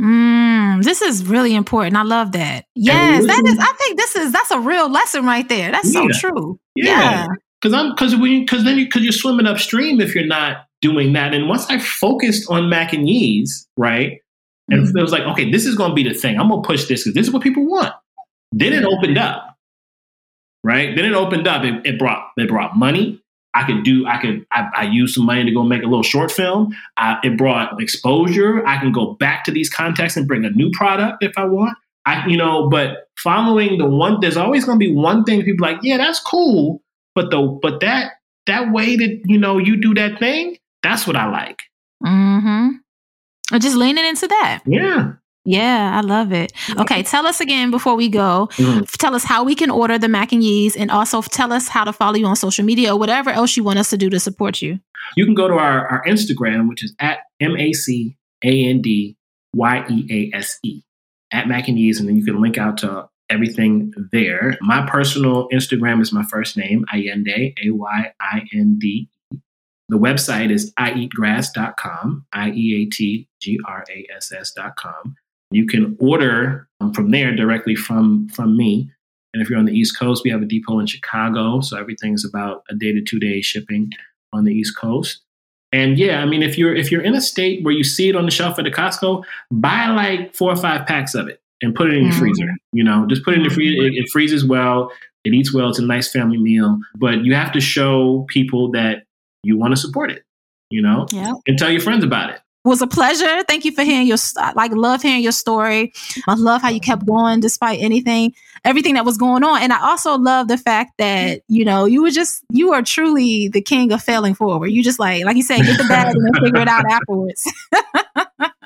Mm, this is really important. I love that. Yes, that is. I think this is that's a real lesson right there. That's yeah. so true. Yeah, because yeah. I'm because we because then you because you're swimming upstream if you're not doing that. And once I focused on mac and cheese, right, and mm-hmm. it was like, okay, this is going to be the thing. I'm going to push this because this is what people want. Then it opened up, right? Then it opened up. It, it brought it brought money. I could do, I could, I, I used some money to go make a little short film. Uh, it brought exposure. I can go back to these contexts and bring a new product if I want. I, you know, but following the one, there's always going to be one thing people like, yeah, that's cool. But the, but that, that way that, you know, you do that thing, that's what I like. Mm-hmm. Or just leaning into that. Yeah. Yeah, I love it. Okay, tell us again before we go. Mm-hmm. Tell us how we can order the mac and cheese, and also tell us how to follow you on social media or whatever else you want us to do to support you. You can go to our, our Instagram, which is at M A C A N D Y E A S E, at Mac and Cheese, and then you can link out to everything there. My personal Instagram is my first name, Ayinde, A Y I N D. The website is I eat grass dot com, I E A T G R A S S dot com. You can order um, from there directly from, from me. And if you're on the East Coast, we have a depot in Chicago. So everything's about a day to two day shipping on the East Coast. And yeah, I mean, if you're if you're in a state where you see it on the shelf at the Costco, buy like four or five packs of it and put it in your mm-hmm. freezer. You know, just put it in the freezer. It, it freezes well. It eats well. It's a nice family meal. But you have to show people that you want to support it, you know, yeah. and tell your friends about it. It was a pleasure. Thank you for hearing your, like, love hearing your story. I love how you kept going despite anything, everything that was going on. And I also love the fact that, you know, you were just, you are truly the king of failing forward. You just like, like you said, get the bag and then figure it out afterwards.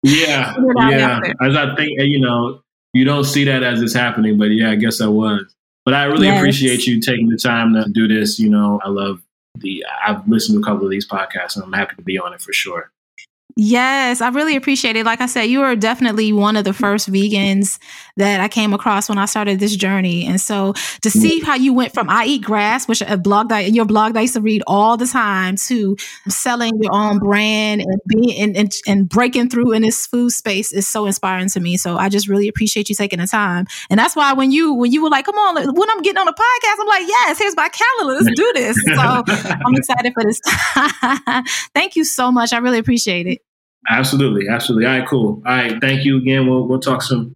Yeah, yeah. As I think, you know, you don't see that as it's happening, but yeah, I guess I was. But I really yes. appreciate you taking the time to do this. You know, I love the, I've listened to a couple of these podcasts and I'm happy to be on it for sure. Yes, I really appreciate it. Like I said, you are definitely one of the first vegans that I came across when I started this journey. And so to see how you went from I Eat Grass, which a blog that your blog that I used to read all the time, to selling your own brand and being and, and, and breaking through in this food space is so inspiring to me. So I just really appreciate you taking the time. And that's why when you when you were like, come on, when I'm getting on the podcast, I'm like, yes, here's my calendar. Let's do this. So I'm excited for this time. Thank you so much. I really appreciate it. Absolutely. Absolutely. All right, cool. All right. Thank you again. We'll, we'll talk soon.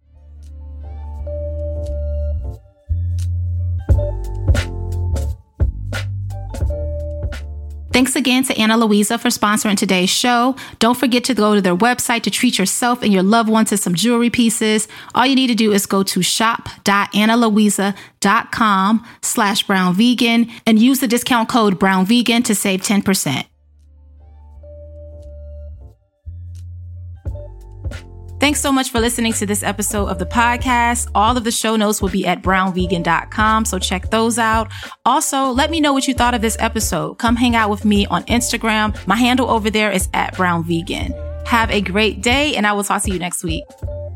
Thanks again to Ana Luisa for sponsoring today's show. Don't forget to go to their website to treat yourself and your loved ones to some jewelry pieces. All you need to do is go to shop.analuisa.com slash brown vegan and use the discount code brown vegan to save ten percent. Thanks so much for listening to this episode of the podcast. All of the show notes will be at brown vegan dot com, so check those out. Also, let me know what you thought of this episode. Come hang out with me on Instagram. My handle over there is at brownvegan. Have a great day, and I will talk to you next week.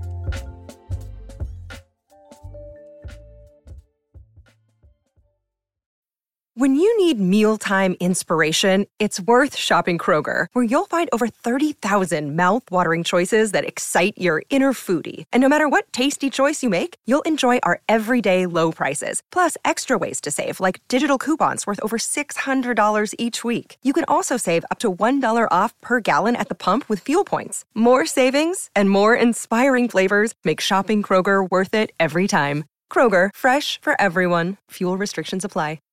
When you need mealtime inspiration, it's worth shopping Kroger, where you'll find over thirty thousand mouth-watering choices that excite your inner foodie. And no matter what tasty choice you make, you'll enjoy our everyday low prices, plus extra ways to save, like digital coupons worth over six hundred dollars each week. You can also save up to one dollar off per gallon at the pump with fuel points. More savings and more inspiring flavors make shopping Kroger worth it every time. Kroger, fresh for everyone. Fuel restrictions apply.